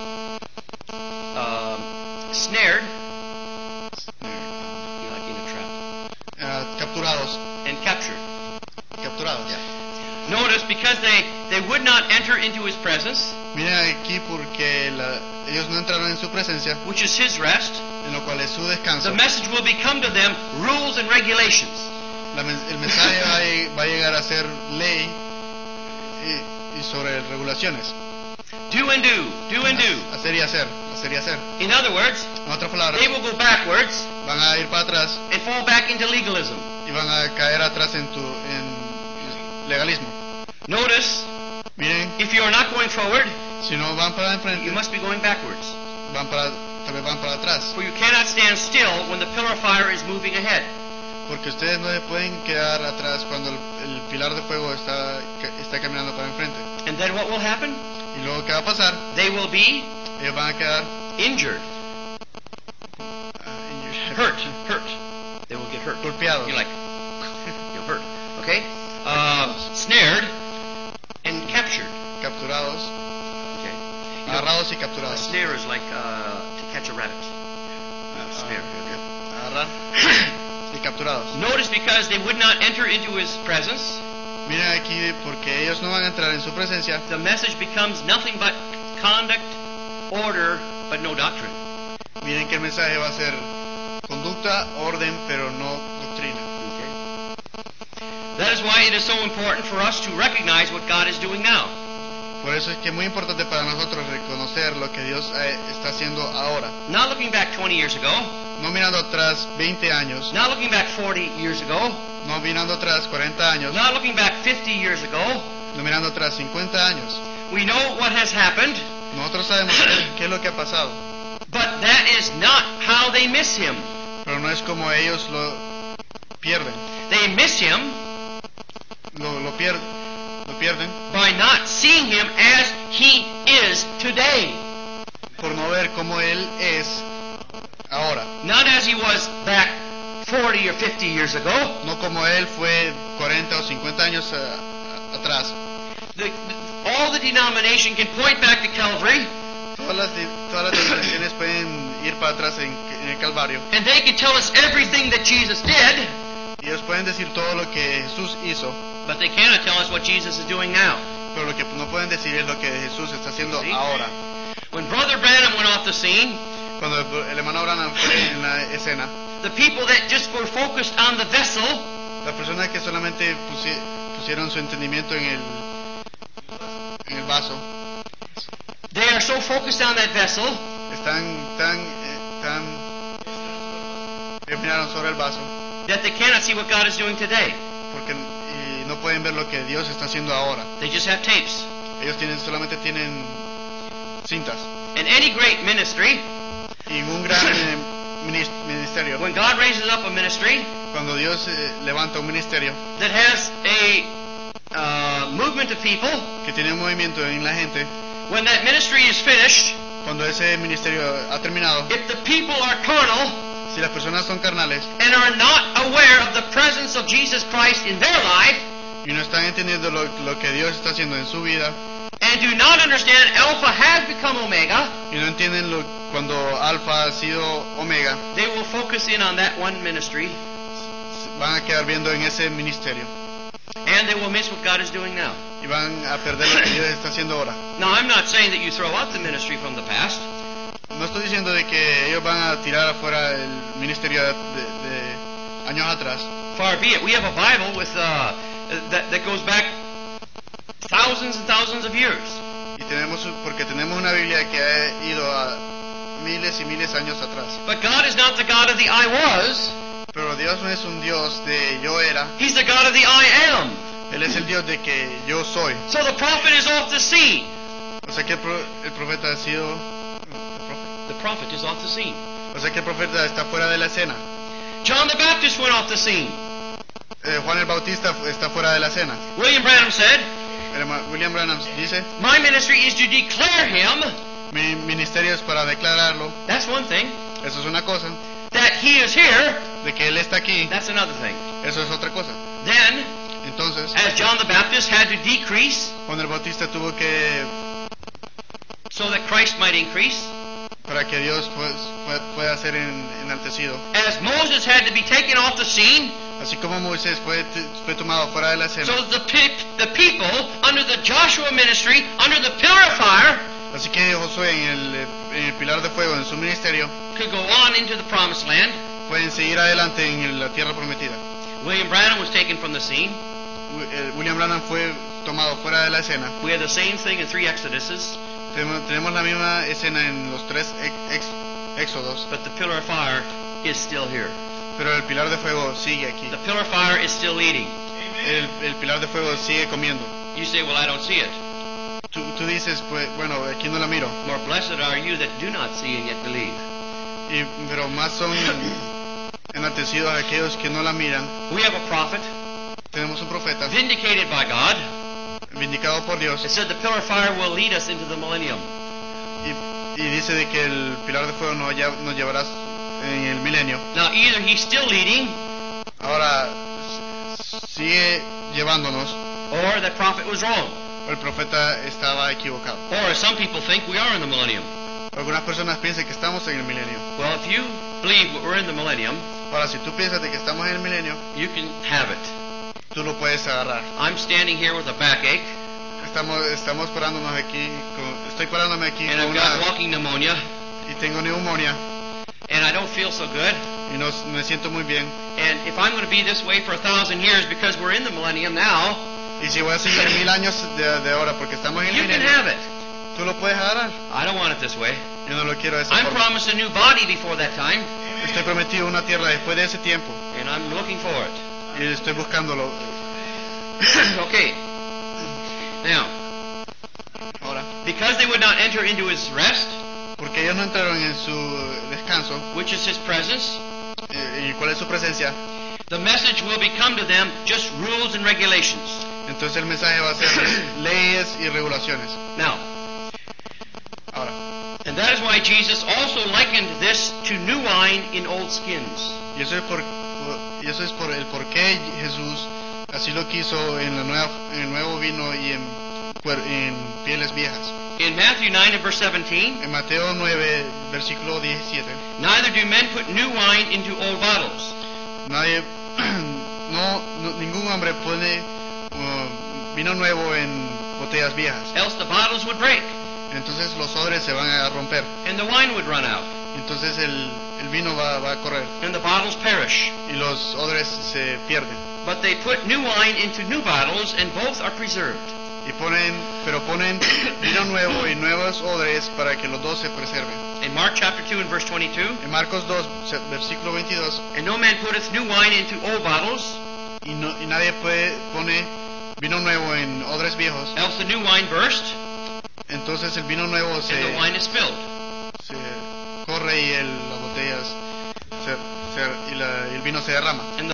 Snared. Like in a trap. Capturados. And captured. Capturados. Notice, because they would not enter into his presence, Miren aquí porque ellos no entraron en su presencia, which is his rest, en lo cual es su descanso. the message will become to them rules and regulations. El mensaje va a llegar a ser ley y sobre regulaciones. Do and do. Hacer y hacer, hacer y hacer. In other words, En otras palabras, they will go backwards van a ir para atrás and fall back into legalism. y van a caer atrás en legalismo. Notice, Miren, if you are not going forward, si no van para you enfrente, must be going backwards. tal vez van para atrás. For you cannot stand still when the pillar of fire is moving ahead. Porque ustedes no se pueden quedar atrás cuando el pilar de fuego está caminando para enfrente. And then what will happen? Y luego, ¿qué va a pasar? They will be Ellos van a quedar injured. Hurt. They will get hurt. golpeados. You're like, you're hurt. Okay? Snared and captured. Capturados, Okay? agarrados y A capturados. snare is like to catch a rabbit. Snare. Agarrar y capturados. Notice, because they would not enter into his presence, Miren aquí, porque ellos no van a entrar en su presencia, the message becomes nothing but conduct, order, but no doctrine. miren que el mensaje va a ser conducta, orden, pero no doctrina. That is why it is so important for us to recognize what God is doing now. Por eso es que es muy importante para nosotros reconocer lo que Dios está haciendo ahora. Not looking back 20 years ago, No mirando atrás 20 años, not looking back 40 years ago, no mirando atrás 40 años, not looking back 50 years ago. no mirando atrás 50 años. We know what has happened, Nosotros sabemos qué es lo que ha pasado, but that is not how they miss him. pero no es como ellos lo pierden. They miss him Lo pierden by not seeing him as he is today. por no ver cómo Él es ahora. Not as he was back 40 or 50 years ago. No como Él fue 40 o 50 años atrás. all the denomination can point back to Calvary, Todas las denominaciones pueden ir para atrás en el Calvario. and they can tell us everything that Jesus did, Y ellos pueden decir todo lo que Jesús hizo, but they cannot tell us what Jesus is doing now. pero lo que no pueden decir es lo que Jesús está haciendo Sí. ahora. When Brother Branham went off the scene, Cuando el hermano Branham fue en la escena, the people that just were focused on the vessel, las personas que solamente pusieron su entendimiento en el vaso, they are so focused on that vessel miraron sobre el vaso, that they cannot see what God is doing today. porque y no pueden ver lo que Dios está haciendo ahora. They just have tapes. Ellos solamente tienen cintas. In any great ministry, Y en un gran ministerio, when God raises up a ministry cuando Dios levanta un ministerio that has a movement of people, que tiene un movimiento en la gente, when that ministry is finished, cuando ese ministerio ha terminado, if the people are carnal si las personas son carnales and are not aware of the presence of Jesus Christ in their life, y no están entendiendo lo que Dios está haciendo en su vida, and do not understand Alpha has become Omega, y no entienden cuando Alfa ha sido Omega, they will focus in on that one ministry, van a quedar viendo en ese ministerio and they will miss what God is doing now. y van a perder lo que Dios está haciendo ahora. Now, I'm not saying that you throw out the ministry from the past. No estoy diciendo de que ellos van a tirar afuera el ministerio de años atrás. Far be it. We have a Bible with that goes back thousands and thousands of years. Y porque tenemos una Biblia que ha ido a miles y miles de años atrás. But God is not the God of the I was. Pero Dios no es un Dios de yo era. He's the God of the I am. Él es el Dios de que yo soy. So the prophet is off the scene. O sea que el profeta ha sido... The prophet is off the scene. O sea que el profeta está fuera de la escena. John the Baptist went off the scene. Juan el Bautista está fuera de la escena. William Branham said, William Branham dice, my ministry is to declare him. mi ministerio es para declararlo. That's one thing. Eso es una cosa. That he is here. De que él está aquí. That's another thing. Eso es otra cosa. Then, entonces, as John the Baptist had to decrease, Juan el Bautista tuvo que, so that Christ might increase, para que Dios pueda ser enaltecido. as Moses had to be taken off the scene, Así como Moisés fue tomado fuera de la escena. so the people under the Joshua ministry, under the pillar of fire, Así que Josué en el pilar de fuego en su ministerio could go on into the promised land. pueden seguir adelante en la tierra prometida. William Branham was taken from the scene. William Branham fue tomado fuera de la escena. We have the same thing in 3 Exoduses, Tenemos la misma escena en los 3 éxodos, but the pillar of fire is still here. pero el pilar de fuego sigue aquí. The pillar of fire is still leading. El pilar de fuego sigue comiendo. You say, well, I don't see it. Tú dices, pues, bueno, aquí no la miro. More blessed are you that do not see and yet believe. Pero más son enaltecidos aquellos que no la miran. We have a prophet, Tenemos un profeta vindicated by God. vindicado por Dios It said the pillar of fire will lead us into the millennium. y dice de que el pilar de fuego nos llevará en el milenio. Now, either he's still leading, Ahora sigue llevándonos, or that prophet was wrong. o el profeta estaba equivocado. Or, as some people think, we are in the millennium. Algunas personas piensan que estamos en el milenio. Well, if you believe we're in the millennium, Ahora, si tú piensas de que estamos en el milenio, you can have it. tú lo puedes agarrar. I'm standing here with a backache, Estamos parándonos aquí, estoy parándome aquí and con I've got walking pneumonia, y tengo neumonía and I don't feel so good. y no me siento muy bien. And if I'm going to be this way for 1,000 years because we're in the millennium now, Y si voy a seguir 1000 años de ahora porque estamos en el you can milenio, have it. tú lo puedes agarrar. I don't want it this way. Yo no lo quiero de esa I'm forma. promised a new body before that time, Estoy prometido una tierra después de ese tiempo and I'm looking for it. y estoy buscándolo. Okay. Now, Ahora, because they would not enter into his rest, porque ellos no entraron en su descanso, which is his presence, ¿y cuál es su presencia? the message will become to them just rules and regulations. Entonces el mensaje va a ser leyes y regulaciones. Now, Ahora, and that is why Jesus also likened this to new wine in old skins. y eso es por el por qué Jesús así lo quiso en el nuevo vino y en en pieles viejas. In Matthew 9 and verse 17, En Mateo 9, versículo 17, neither do men put new wine into old bottles. nadie, ningún hombre pone vino nuevo en botellas viejas. Else the bottles would break, Entonces los odres se van a romper. and the wine would run out, Entonces el vino va a correr and the bottles perish. y los odres se pierden. But they put new wine into new bottles, and both are preserved. Pero ponen vino nuevo y nuevos odres para que los dos se preserven. In Mark chapter 2 and verse 22, En Marcos 2, versículo 22, and no man putteth new wine into old bottles, y nadie pone vino nuevo en odres viejos. else the new wine burst, Entonces el vino nuevo and the wine is spilled. se corre y las botellas y el vino se derrama. And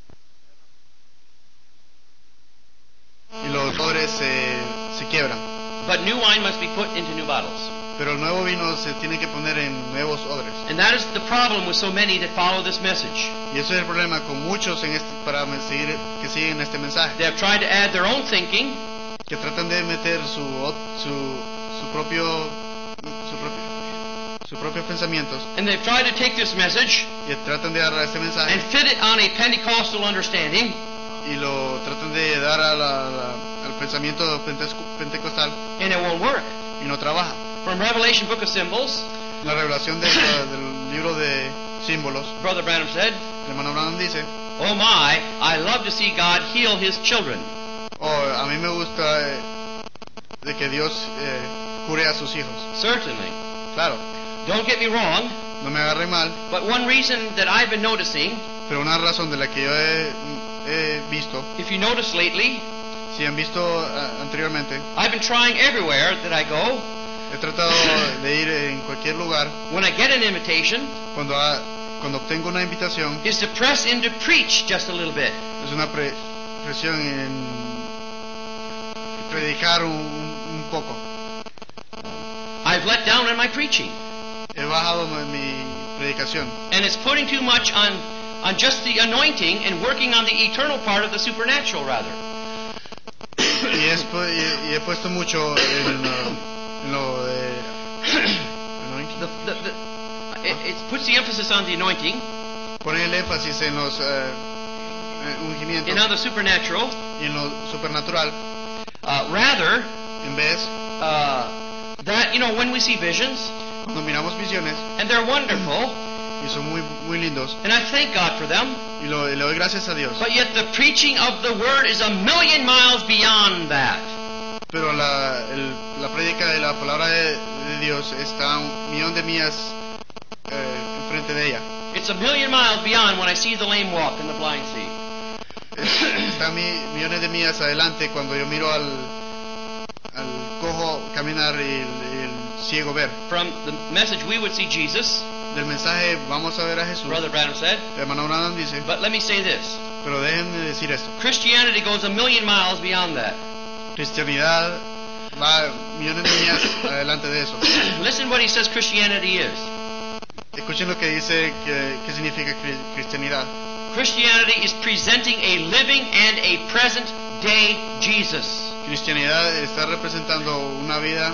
Y los odres se quiebran. But new wine must be put into new bottles. Pero el nuevo vino se tiene que poner en nuevos odres. And that is the problem with so many that follow this message. Y eso es el problema con muchos que siguen este mensaje. They have tried to add their own thinking, Que tratan de meter sus propios pensamientos. and they've tried to take this message Y tratan de agarrar este mensaje and fit it on a Pentecostal understanding, y lo tratan de dar al pensamiento pentecostal and it won't work. y no trabaja. From Revelation Book of Symbols, La revelación del libro de símbolos, Brother Branham said, el hermano Branham dice, "Oh my, I love to see God heal His children." a mí me gusta de que Dios cure a sus hijos. Certainly. Claro, Don't get me wrong, no me agarre mal, but one reason that I've been noticing, pero una razón de la que yo he visto, if you notice lately, si han visto anteriormente, I've been trying everywhere that I go. he tratado de ir en cualquier lugar, When I get an invitation, cuando obtengo una invitación, is to press in to preach just a little bit. es una presión en predicar un poco. I've let down in my preaching, He bajado mi predicación and it's putting too much on just the anointing and working on the eternal part of the supernatural rather. y he puesto mucho en lo de It puts the emphasis on the anointing pone el énfasis en los ungimientos and on the supernatural y en lo supernatural rather en vez that, when we see visions, cuando miramos visiones and they're wonderful, y son muy lindos and I thank God for them, y le doy gracias a Dios, but yet the preaching of the word is 1,000,000 miles beyond that. pero la prédica de la palabra de Dios está 1,000,000 de millas enfrente de ella. It's 1,000,000 miles beyond when I see the lame walk and the blind see. Está millones de millas adelante cuando yo miro al cojo caminar y el ciego ver. From the message we would see Jesus, Del mensaje vamos a ver a Jesús. Brother Branham said, El hermano Branham dice, but let me say this. pero déjenme decir esto. Christianity goes 1,000,000 miles beyond that. Cristianidad va millones de millas adelante de eso. Listen what he says Christianity is. Escuchen lo que dice que significa cristianidad. Christianity is presenting a living and a present day Jesus. Cristianidad está representando una vida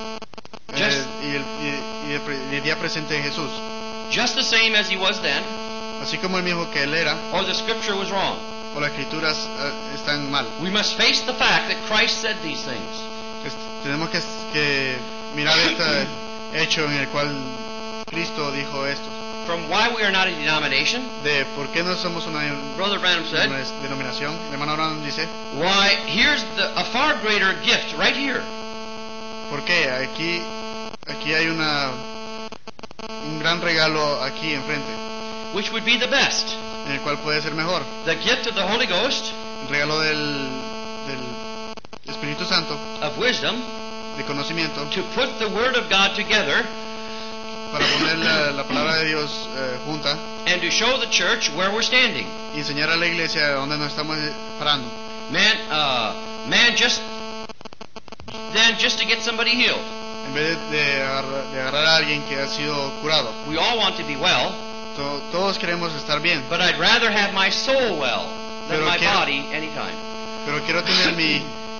y el día presente de Jesús. Just the same as he was then, Así como el mismo que él era, or the scripture was wrong. o las escrituras están mal. We must face the fact that Christ said these things. Tenemos que mirar este hecho en el cual Cristo dijo esto. From why we are not a denomination, De por qué no somos una Brother Branham said, denominación. El hermano Branham dice, why, here's a far greater gift right here. ¿por qué? Aquí hay un gran regalo aquí enfrente, Which would be the best. en el cual puede ser mejor. The gift of the Holy Ghost, El regalo del Espíritu Santo, of wisdom, de conocimiento, to put the Word of God together para poner la palabra de Dios junta and to show the church where we're standing. y enseñar a la iglesia donde nos estamos parando. Man, just to get somebody healed. En vez de agarrar a alguien que ha sido curado. We all want to be well, Todos queremos estar bien, but I'd rather have my soul well than Pero my quiero- body anytime. pero quiero tener mi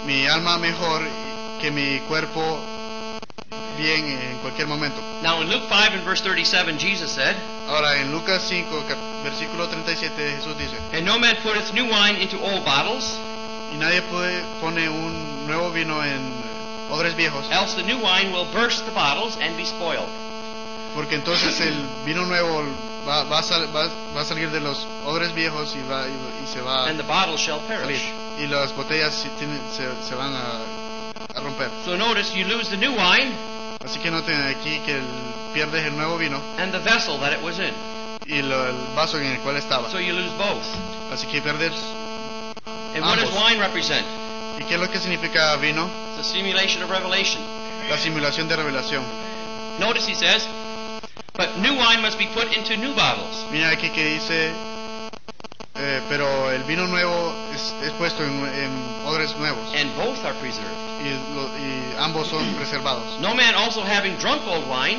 mi alma mejor que mi cuerpo bien en cualquier momento. Now in Luke 5 and verse 37, Jesus said, Ahora en Lucas 5, versículo 37, Jesús dice, "And no man putteth new wine into old bottles, y nadie pone un nuevo vino en odres viejos, else the new wine will burst the bottles and be spoiled. porque entonces el vino nuevo va a salir de los odres viejos y se va And the bottles shall a salir, perish." y las botellas se van a romper. So notice you lose the new wine Así que noten aquí que pierdes el nuevo vino and the vessel that it was in. y el vaso en el cual estaba. So you lose both. Así que pierdes. And what does Ambos. wine represent? ¿Y qué es lo que significa vino? It's the simulation of revelation. La simulación de revelación. Notice he says, "But new wine must be put into new bottles." Mira aquí que dice, pero el vino nuevo es puesto en odres nuevos And both are preserved. y ambos son preservados. No man also having drunk old wine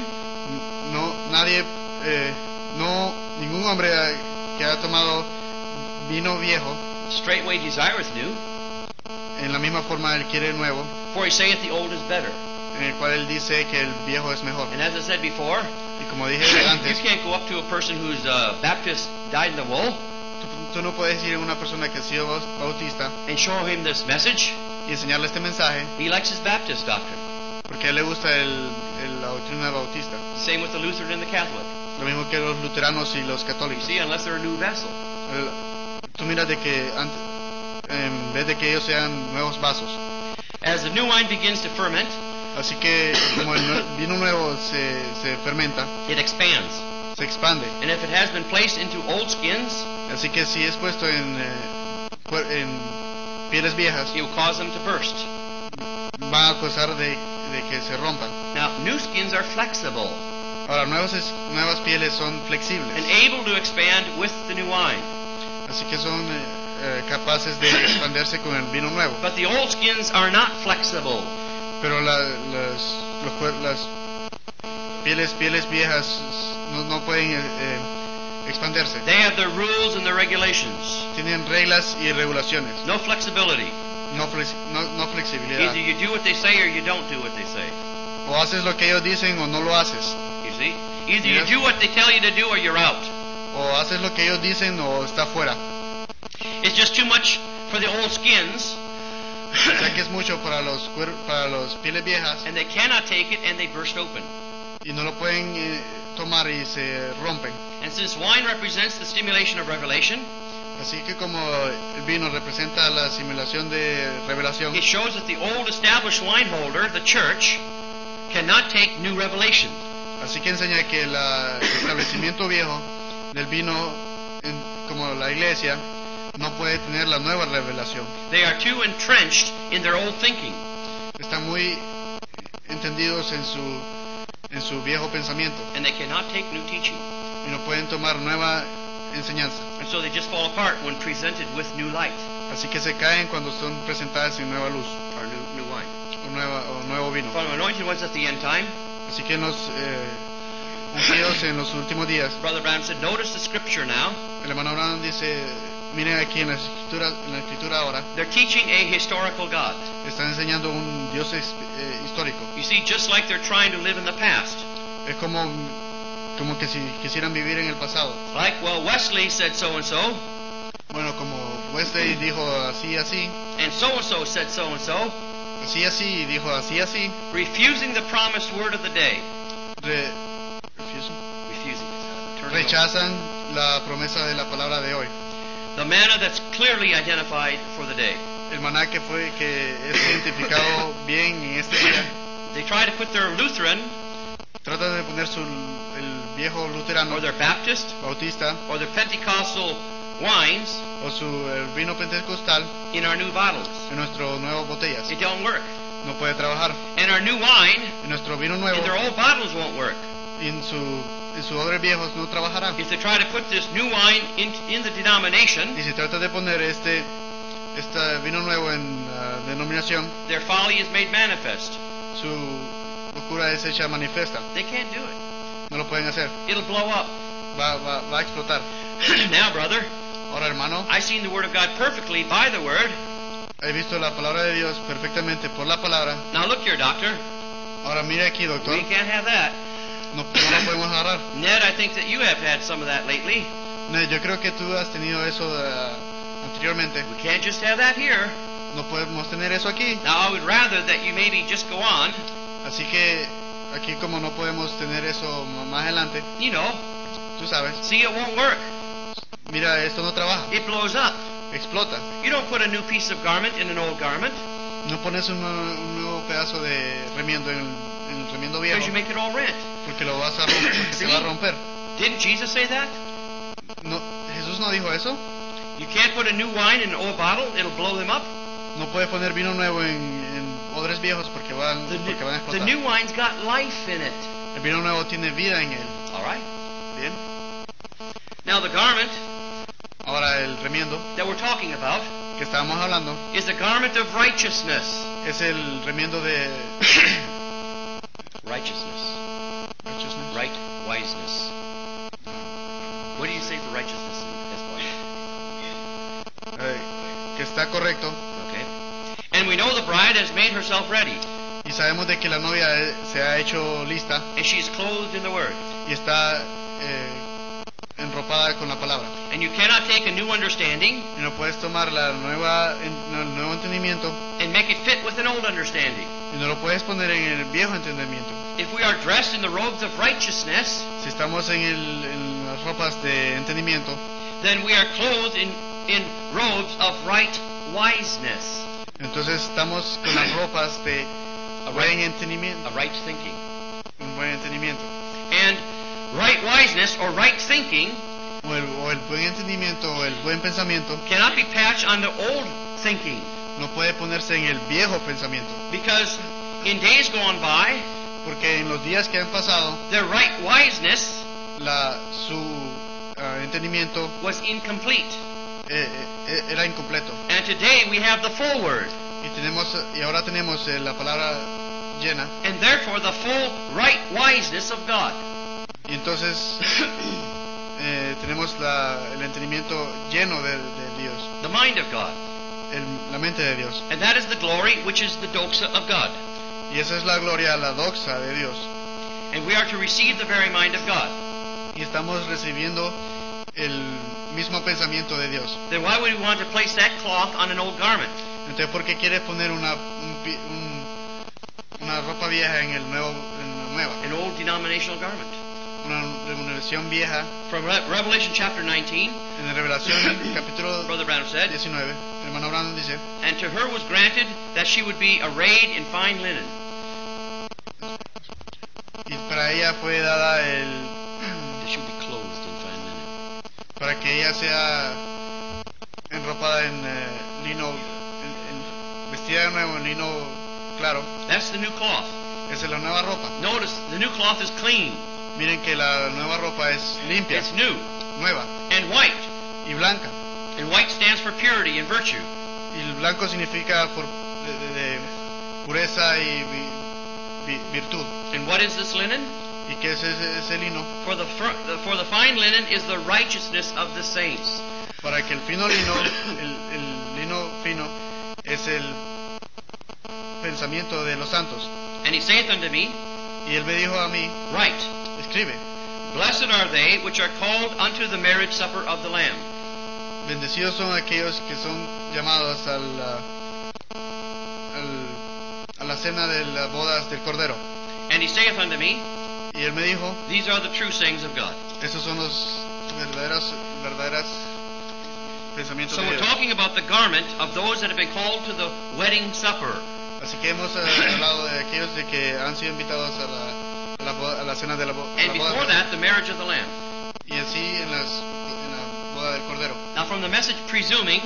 Ningún hombre que ha tomado vino viejo, straightway desireth new, en la misma forma él quiere nuevo, for he saith the old is better. en el cual él dice que el viejo es mejor. And as I said before, Y como dije you antes, can't go up to a person who's Baptist, dyed in the wool, tú no puedes ir a una persona que ha sido bautista and show him this message. y enseñarle este mensaje, He likes his Baptist doctrine. porque a él le gusta la doctrina bautista. Same with the Lutheran and the Catholic. Lo mismo que los luteranos y los You católicos. see, unless they're a new vessel. Tú miras de que en vez de que ellos sean nuevos vasos. As the new wine begins to ferment, Así que como el vino nuevo se fermenta, it expands. se expande. And if it has been placed into old skins, Así que si es puesto en pieles viejas, it will cause them to burst. va a causar de que se rompan. Now, new skins are flexible Ahora, nuevas pieles son flexibles. and able to expand with the new wine. Así que son capaces de expandirse con el vino nuevo. But the old skins are not flexible. Pero las pieles viejas no pueden expandirse. They have their rules and their regulations. Tienen reglas y regulaciones. No flexibility. No flexibilidad. Either you do what they say or you don't do what they say. O haces lo que ellos dicen o no lo haces. You see? Either you Yes. do what they tell you to do or you're out. O haces lo que ellos dicen o está fuera. It's just too much for the old skins, O sea que es mucho para los pieles viejas and they cannot take it and they burst open. y no lo pueden tomar y se rompen. And since wine represents the stimulation of revelation, Así que como el vino representa la simulación de revelación, it shows that the old established wine holder, the church, cannot take new revelation. así que enseña que el establecimiento viejo del vino, como la iglesia, no puede tener la nueva revelación. They are too entrenched in their old thinking. Están muy entendidos en su viejo pensamiento And they cannot take new teaching. y no pueden tomar nueva enseñanza. And so they just fall apart when presented with new light Así que se caen cuando son presentadas en nueva luz or new wine. o nuevo vino. For the anointed ones at the end time, Así que en los ungidos en los últimos días, Brother Branham said, notice the scripture now. el hermano Abraham dice, miren aquí en la escritura ahora, They're teaching a historical God. están enseñando un Dios histórico. You see, just like they're trying to live in the past. Es como que si quisieran vivir en el pasado. Like, well, Wesley said so and so, Bueno, como Wesley dijo así, and so said so and so, así, y dijo así, refusing the promised word of the day. Refusing. Turn it over. rechazan la promesa de la palabra de hoy. The manna that's clearly identified for the day. El maná que es identificado bien en este día. They try to put their Lutheran Tratan de poner el viejo luterano, or their Baptist bautista, or their Pentecostal wines o el vino pentecostal in our new bottles. en nuestro nuevo botellas. It don't work. No puede trabajar. And our new wine En nuestro vino nuevo in their old bottles won't work. y en su odres viejos no trabajará. If they try to put this new wine in the denomination, Y si trata de poner este vino nuevo en denominación, their folly is made manifest. su locura es hecha manifiesta. They can't do it. No lo pueden hacer. It'll blow up. Va a explotar. Now, brother, Ahora, hermano, I've seen the Word of God perfectly by the Word, he visto la palabra de Dios perfectamente por la palabra. Now look here, doctor. Ahora mire aquí, doctor. We can't have that. No lo podemos agarrar. Ned, I think that you have had some of that lately. Ned, yo creo que tú has tenido eso anteriormente. We can't just have that here. No podemos tener eso aquí. Now I would rather that you maybe just go on. Así que aquí como no podemos tener eso más adelante, You know, tú sabes. see, it won't work. Mira, esto no trabaja. It blows up. Explota. You don't put a new piece of garment in an old garment No pones un nuevo pedazo de remiendo en el remiendo viejo because you make it all rent. porque lo vas a romper, porque se va a romper. Didn't Jesus say that? No, Jesús no dijo eso. You can't put a new wine in an old bottle. It'll blow them up. No puede poner vino nuevo en odres viejos porque van a The explotar. new wine's got life in it. El vino nuevo tiene vida en él. All right. Bien. Now the garment Ahora el remiendo that we're talking about que estábamos hablando is the garment of righteousness. es el remiendo de Righteousness. righteousness. Right wiseness. What do you say for righteousness in Espanol? Que está correcto. Okay. And we know the bride has made herself ready, Y sabemos de que la novia se ha hecho lista and she's clothed in the Word. y está enropada con la palabra. And you cannot take a new understanding Y no puedes tomar el nuevo entendimiento and make it fit with an old understanding. y no lo puedes poner en el viejo entendimiento. If we are dressed in the robes of righteousness, Si estamos en las ropas de entendimiento, then we are clothed in robes of right wiseness, entonces estamos con las ropas de buen entendimiento. a right thinking. Un buen entendimiento. And right wiseness or right thinking O el buen entendimiento o el buen pensamiento cannot be patched onto old thinking, no puede ponerse en el viejo pensamiento. because in days gone by, Porque en los días que han pasado, their right wiseness su entendimiento was incomplete. era incompleto. And today we have the full word, Y ahora tenemos la palabra llena. and therefore the full right wiseness of God. Y entonces tenemos el entendimiento lleno de Dios, The mind of God. la mente de Dios. And that is the glory which is the doxa of God. Y esa es la gloria, la doxa de Dios. And we are to receive the very mind of God. Y estamos recibiendo el mismo pensamiento de Dios. Then why would we want to place that cloth on an old garment? Entonces, ¿por qué quieres poner una ropa vieja en la nueva? An old denominational garment. Una versión vieja. From Revelation chapter 19, En la Revelación capítulo Brother Branham said, 19, el hermano Brandon dice, and to her was granted that she would be arrayed in fine linen. y para ella fue dada That she would be clothed in fine linen. para que ella sea enropada en lino, vestida de nuevo en lino claro. That's the new cloth. Esa es la nueva ropa. Notice the new cloth is clean. Miren que la nueva ropa es limpia, It's new nueva and white. y blanca. And white stands for purity and virtue. Y el blanco significa de pureza y virtud. And what is this linen? ¿Y qué es ese lino? For the fine linen is the righteousness of the saints. Para que el fino lino, el lino fino, es el pensamiento de los santos. And he saith unto me, Y él me dijo a mí, Write, escribe, blessed are they which are called unto the marriage supper of the Lamb. bendecidos son aquellos que son llamados a la cena de las bodas del Cordero. And he saith unto me, Y él me dijo, these are the true sayings of God. esos son los verdaderos pensamientos So de we're Dios. talking about the garment of those that have been called to the wedding supper. Así que hemos hablado de aquellos de que han sido invitados a la cena de la boda. And before that, the marriage of the Lamb. Y así en la boda del Cordero. Now from the message presuming,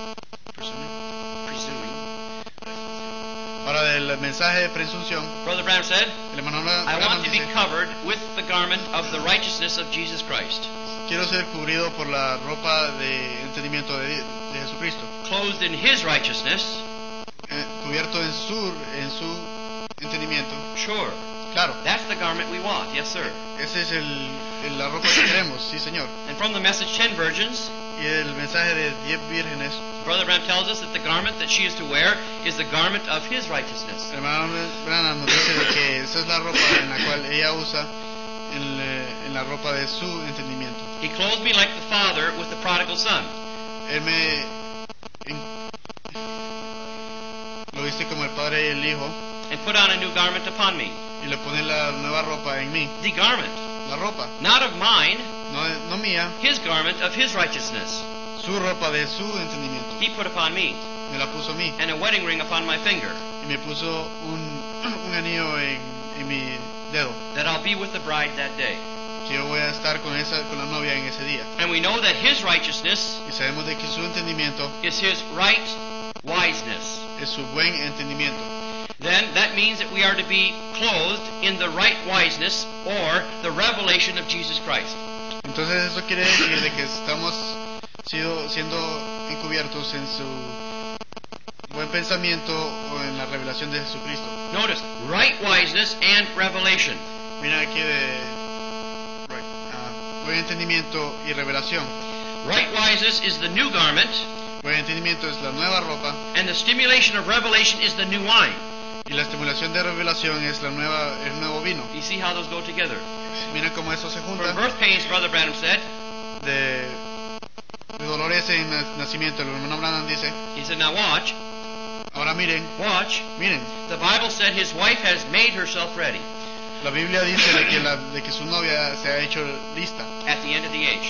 Ahora del mensaje de presunción, Brother Branham said, el hermano I Branham want to be dice, covered with the garment of the righteousness of Jesus Christ, quiero ser cubrido por la ropa de entendimiento de Jesucristo, clothed in His righteousness. cubierto en su entendimiento. Sure, Claro, that's the garment we want. Yes, sir. esa es la ropa que queremos, sí, Señor. And from the message 10 virgins, y el mensaje de 10 vírgenes, Brother Branham tells us that the garment that she is to wear is the garment of his righteousness. hermano Branham nos dice de que esa es la ropa en la cual ella usa en la ropa de su entendimiento. He clothed me like the father with the prodigal son. Él lo viste como el padre y el hijo And put on a new garment upon me. y le pone la nueva ropa en mí. The garment, La ropa, not of mine, no mía, his garment of his righteousness. su ropa de su entendimiento. He put upon me, Me la puso a mí and a wedding ring upon my finger, y me puso un anillo en mi dedo, that I'll be with the bride that day. que yo voy a estar con la novia en ese día. And we know that his righteousness Y sabemos de que su entendimiento is his right wiseness. es su buen entendimiento. Then that means that we are to be clothed in the right wiseness or the revelation of Jesus Christ. Entonces eso quiere decir de que estamos siendo encubiertos en su buen pensamiento o en la revelación de Jesucristo. Notice, right wiseness and revelation. Mira aquí buen entendimiento y revelación. Right wiseness is the new garment, Buen entendimiento es la nueva ropa and the stimulation of revelation is the new wine. y la estimulación de revelación es el nuevo vino. You see how those go together? Mira cómo eso se For junta. birth pains, Brother Branham said, De dolores en nacimiento, el hermano Branham dice, he said, now watch, ahora miren, miren. The Bible said his wife has made herself ready la Biblia dice de que su novia se ha hecho lista at the end of the age.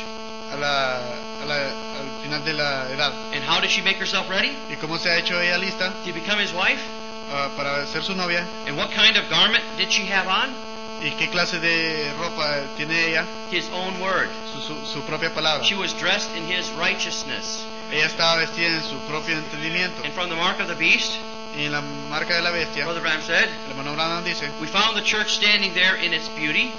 al final de la edad. And how did she make herself ready? ¿Y cómo se ha hecho ella lista To become his wife? para ser su novia? And what kind of garment did she have on? ¿Y qué clase de ropa tiene ella? His own word. Su propia palabra. She was dressed in his righteousness. Ella estaba vestida en su propio entendimiento. And from the mark of the beast, Y en la marca de la bestia, Brother Branham said, el hermano Branham dice, we found the church standing there in its beauty,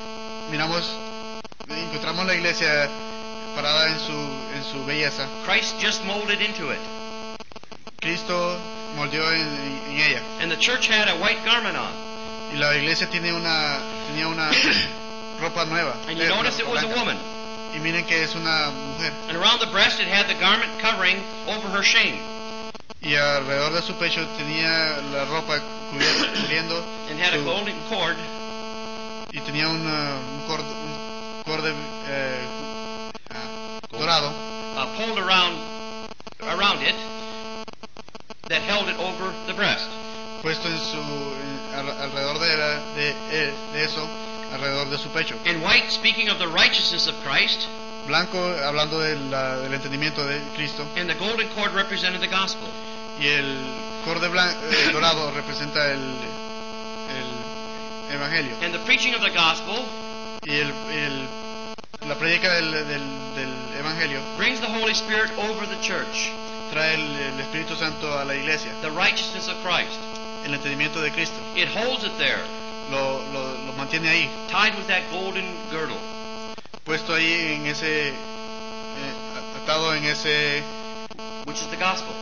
encontramos la iglesia parada en su belleza. Christ just molded into it. Cristo moldeó en ella. And the church had a white garment on. Y la iglesia tenía una ropa nueva. And you notice it was a woman. Y miren que es una mujer. And around the breast it had the garment covering over her shame. Y alrededor de su pecho tenía la ropa cubriendo And had a golden cord y tenía un corde dorado pulled around it that held it over the breast. puesto alrededor de eso, alrededor de su pecho. And white, speaking of the righteousness of Christ, Blanco, hablando del entendimiento de Cristo. and the golden cord represented the gospel. Y el corde dorado representa el evangelio. And the preaching of the gospel Y la prédica del evangelio brings the Holy Spirit over the church, trae el Espíritu Santo a la iglesia, the righteousness of Christ. el entendimiento de Cristo. It holds it there, Lo mantiene ahí, tied with that golden girdle. puesto ahí en ese, atado en ese, Which is the gospel.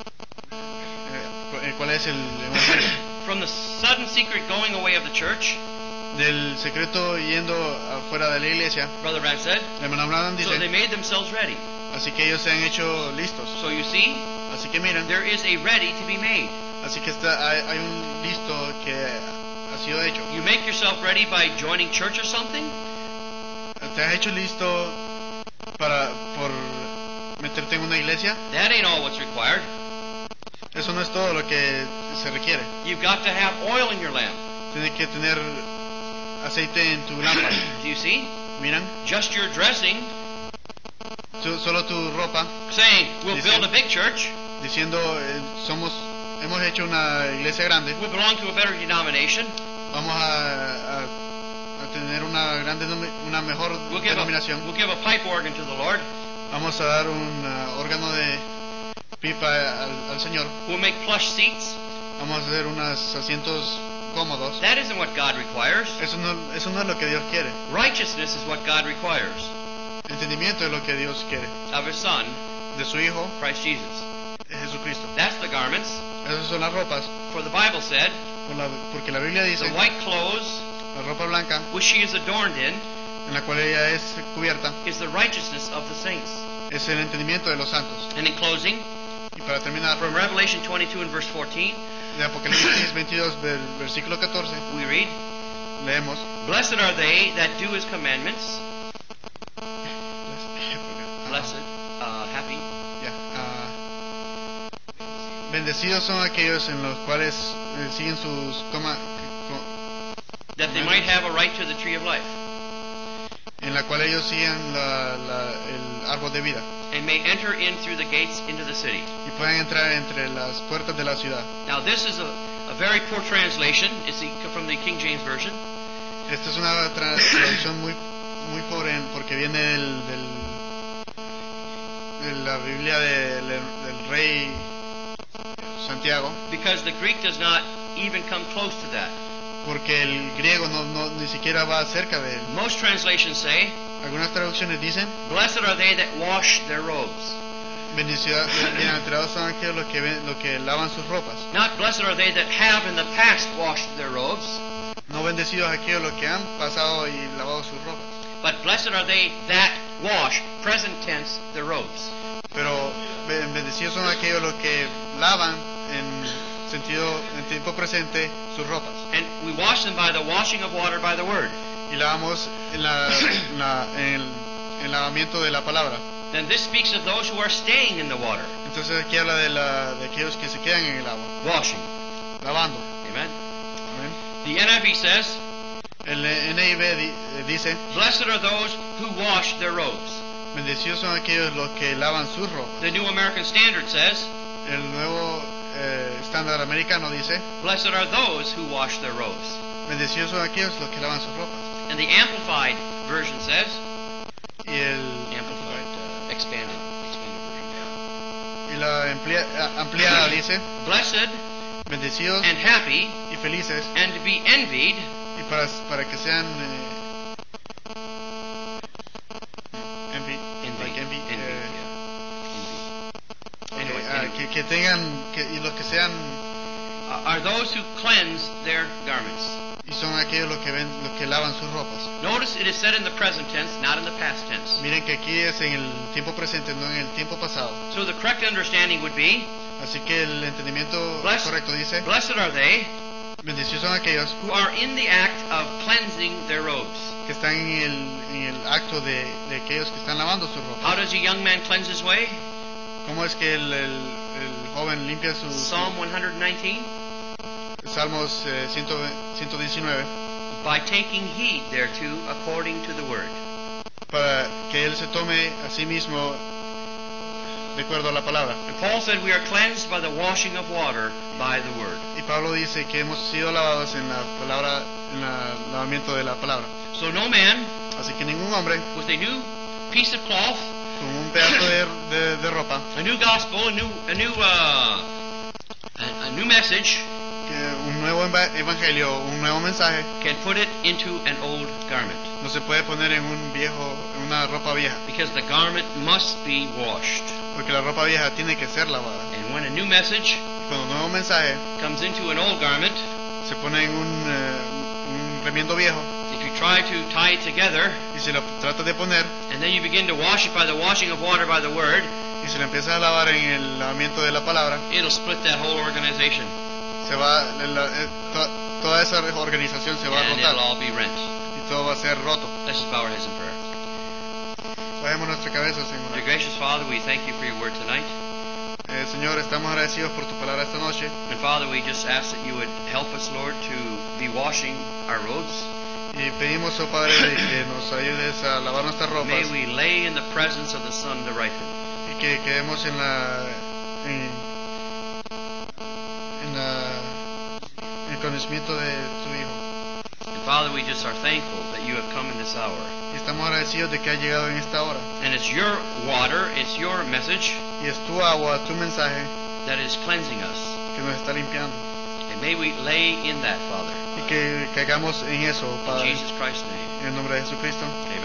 ¿cuál es el evangelio? From the sudden secret going away of the church, Del secreto yendo afuera de la iglesia, Brother Branham said, el hermano Branham so they dice, made themselves ready. así que ellos se han hecho listos. So you see, Así que miren, there is a ready to be made. así que hay un listo que ha sido hecho. You make yourself ready by joining church or something? ¿Te has hecho listo por meterte en una iglesia? That ain't all what's required. Eso no es todo lo que se requiere. You've got to have oil in your lamp. Tienes que tener aceite en tu lámpara. Do you see? Miran, Just your dressing, solo tu ropa, saying, we'll build a big church, diciendo, hemos hecho una iglesia grande, we belong to a better denomination, vamos a tener una mejor we'll denominación, give a pipe organ to the Lord, vamos a dar un órgano de pipa al Señor, we'll make plush seats. vamos a hacer unos asientos cómodos. That isn't what God requires. Eso no es lo que Dios quiere. Righteousness is what God requires Entendimiento es lo que Dios quiere. of His Son, De su Hijo, Christ Jesus. Jesucristo. That's the garments. Esas son las ropas. For the Bible said, Porque la Biblia dice, the white clothes la ropa blanca, which she is adorned in en la cual ella es cubierta, is the righteousness of the saints. es el entendimiento de los santos. And in closing, Y para terminar, from Revelation 22 and verse 14, de Apocalipsis 22, versículo 14, we read, leemos: Blessed are they that do his commandments. Blessed, happy. Bendecidos son aquellos en los cuales siguen sus That they might have a right to the tree of life, en la cual ellos siguen el árbol de vida and may enter in through the gates into the city. y puedan entrar entre las puertas de la ciudad. Now this is a very poor translation. It's from the King James Version. Esta es una traducción muy pobre porque viene de la Biblia del rey Santiago, Because the Greek does not even come close to that. porque el griego ni siquiera va cerca de él. Most translations say, Algunas traducciones dicen: Blessed are they that wash their robes. bienaventurados son aquellos los que lavan sus ropas. Not blessed are they that have in the past washed their robes, No bendecidos aquellos los que han pasado y lavado sus ropas, but blessed are they that wash, present tense, their robes. pero bendecidos son aquellos los que lavan en tiempo presente sus ropas, And we wash them by the washing of water by the word. y lavamos en el lavamiento de la palabra. Then this speaks of those who are staying in the water, Entonces aquí habla de aquellos que se quedan en el agua, washing. lavando. Amen. Amén. The NIV says, El NIV dice: Blessed are those who wash their robes. bendecidos son aquellos los que lavan sus ropas. The New American Standard says, El nuevo estándar americano dice: Blessed are those who wash their robes. bendecidos son aquellos los que lavan sus ropas. And the Amplified version says, Y expanded version. la ampliada dice: Blessed bendecidos and happy y felices, and to be envied y para que sean envy, like envy, que tengan y los que sean, are those who cleanse their garments. y son aquellos los que lavan sus ropas. Notice it is said in the present tense, not in the past tense. Miren que aquí es en el tiempo presente, no en el tiempo pasado. So the correct understanding would be, Así que el entendimiento correcto dice: Blessed are they bendecidos son aquellos who are in the act of cleansing their robes. que están en el acto de aquellos que están lavando sus ropas. How does a young man cleanse his way? ¿Cómo es que el joven limpia sus Psalm 119, Salmos 119? by taking heed thereto according to the word. Para que él se tome a sí mismo de acuerdo a la palabra. And Paul said we are cleansed by the washing of water by the word. Y Pablo dice que hemos sido lavados en la palabra, en el lavamiento de la palabra. So no man Así que ningún hombre with a new piece of cloth, con un pedazo de ropa, a new gospel, a new message, un nuevo evangelio, un nuevo mensaje, can put it into an old garment, no se puede poner en una ropa vieja, because the garment must be washed. porque la ropa vieja tiene que ser lavada. And when a new message Y cuando un nuevo mensaje comes into an old garment, se pone en un remiendo viejo if you try to tie it together, y se lo trata de poner and then you begin to wash it by the washing of water by the word, y se lo empieza a lavar en el lavamiento de la palabra, it'll split that whole organization, se va toda esa organización se va a and it'll rotar all be rent. y todo va a ser roto. Let's just bow our heads in prayer. Bajemos nuestra cabeza, Dear Señor. gracious Father, we thank you for your word tonight. Señor, estamos agradecidos por tu palabra esta noche. And Father, we just ask that you would help us, Lord, to be washing our robes. Y pedimos, oh Padre, de que nos ayudes a lavar nuestras ropas May we lay in the presence of the sun to ripen. y que quedemos en el conocimiento de tu Hijo. And Father, we just are thankful that you have come in this hour. Y estamos agradecidos de que ha llegado en esta hora. And it's your water, it's your message Y es tu agua, tu mensaje that is cleansing us. que nos está limpiando. And may we lay in that, Father. Y que caigamos en eso, In Padre, Jesus Christ's name. en el nombre de Jesucristo. Amen.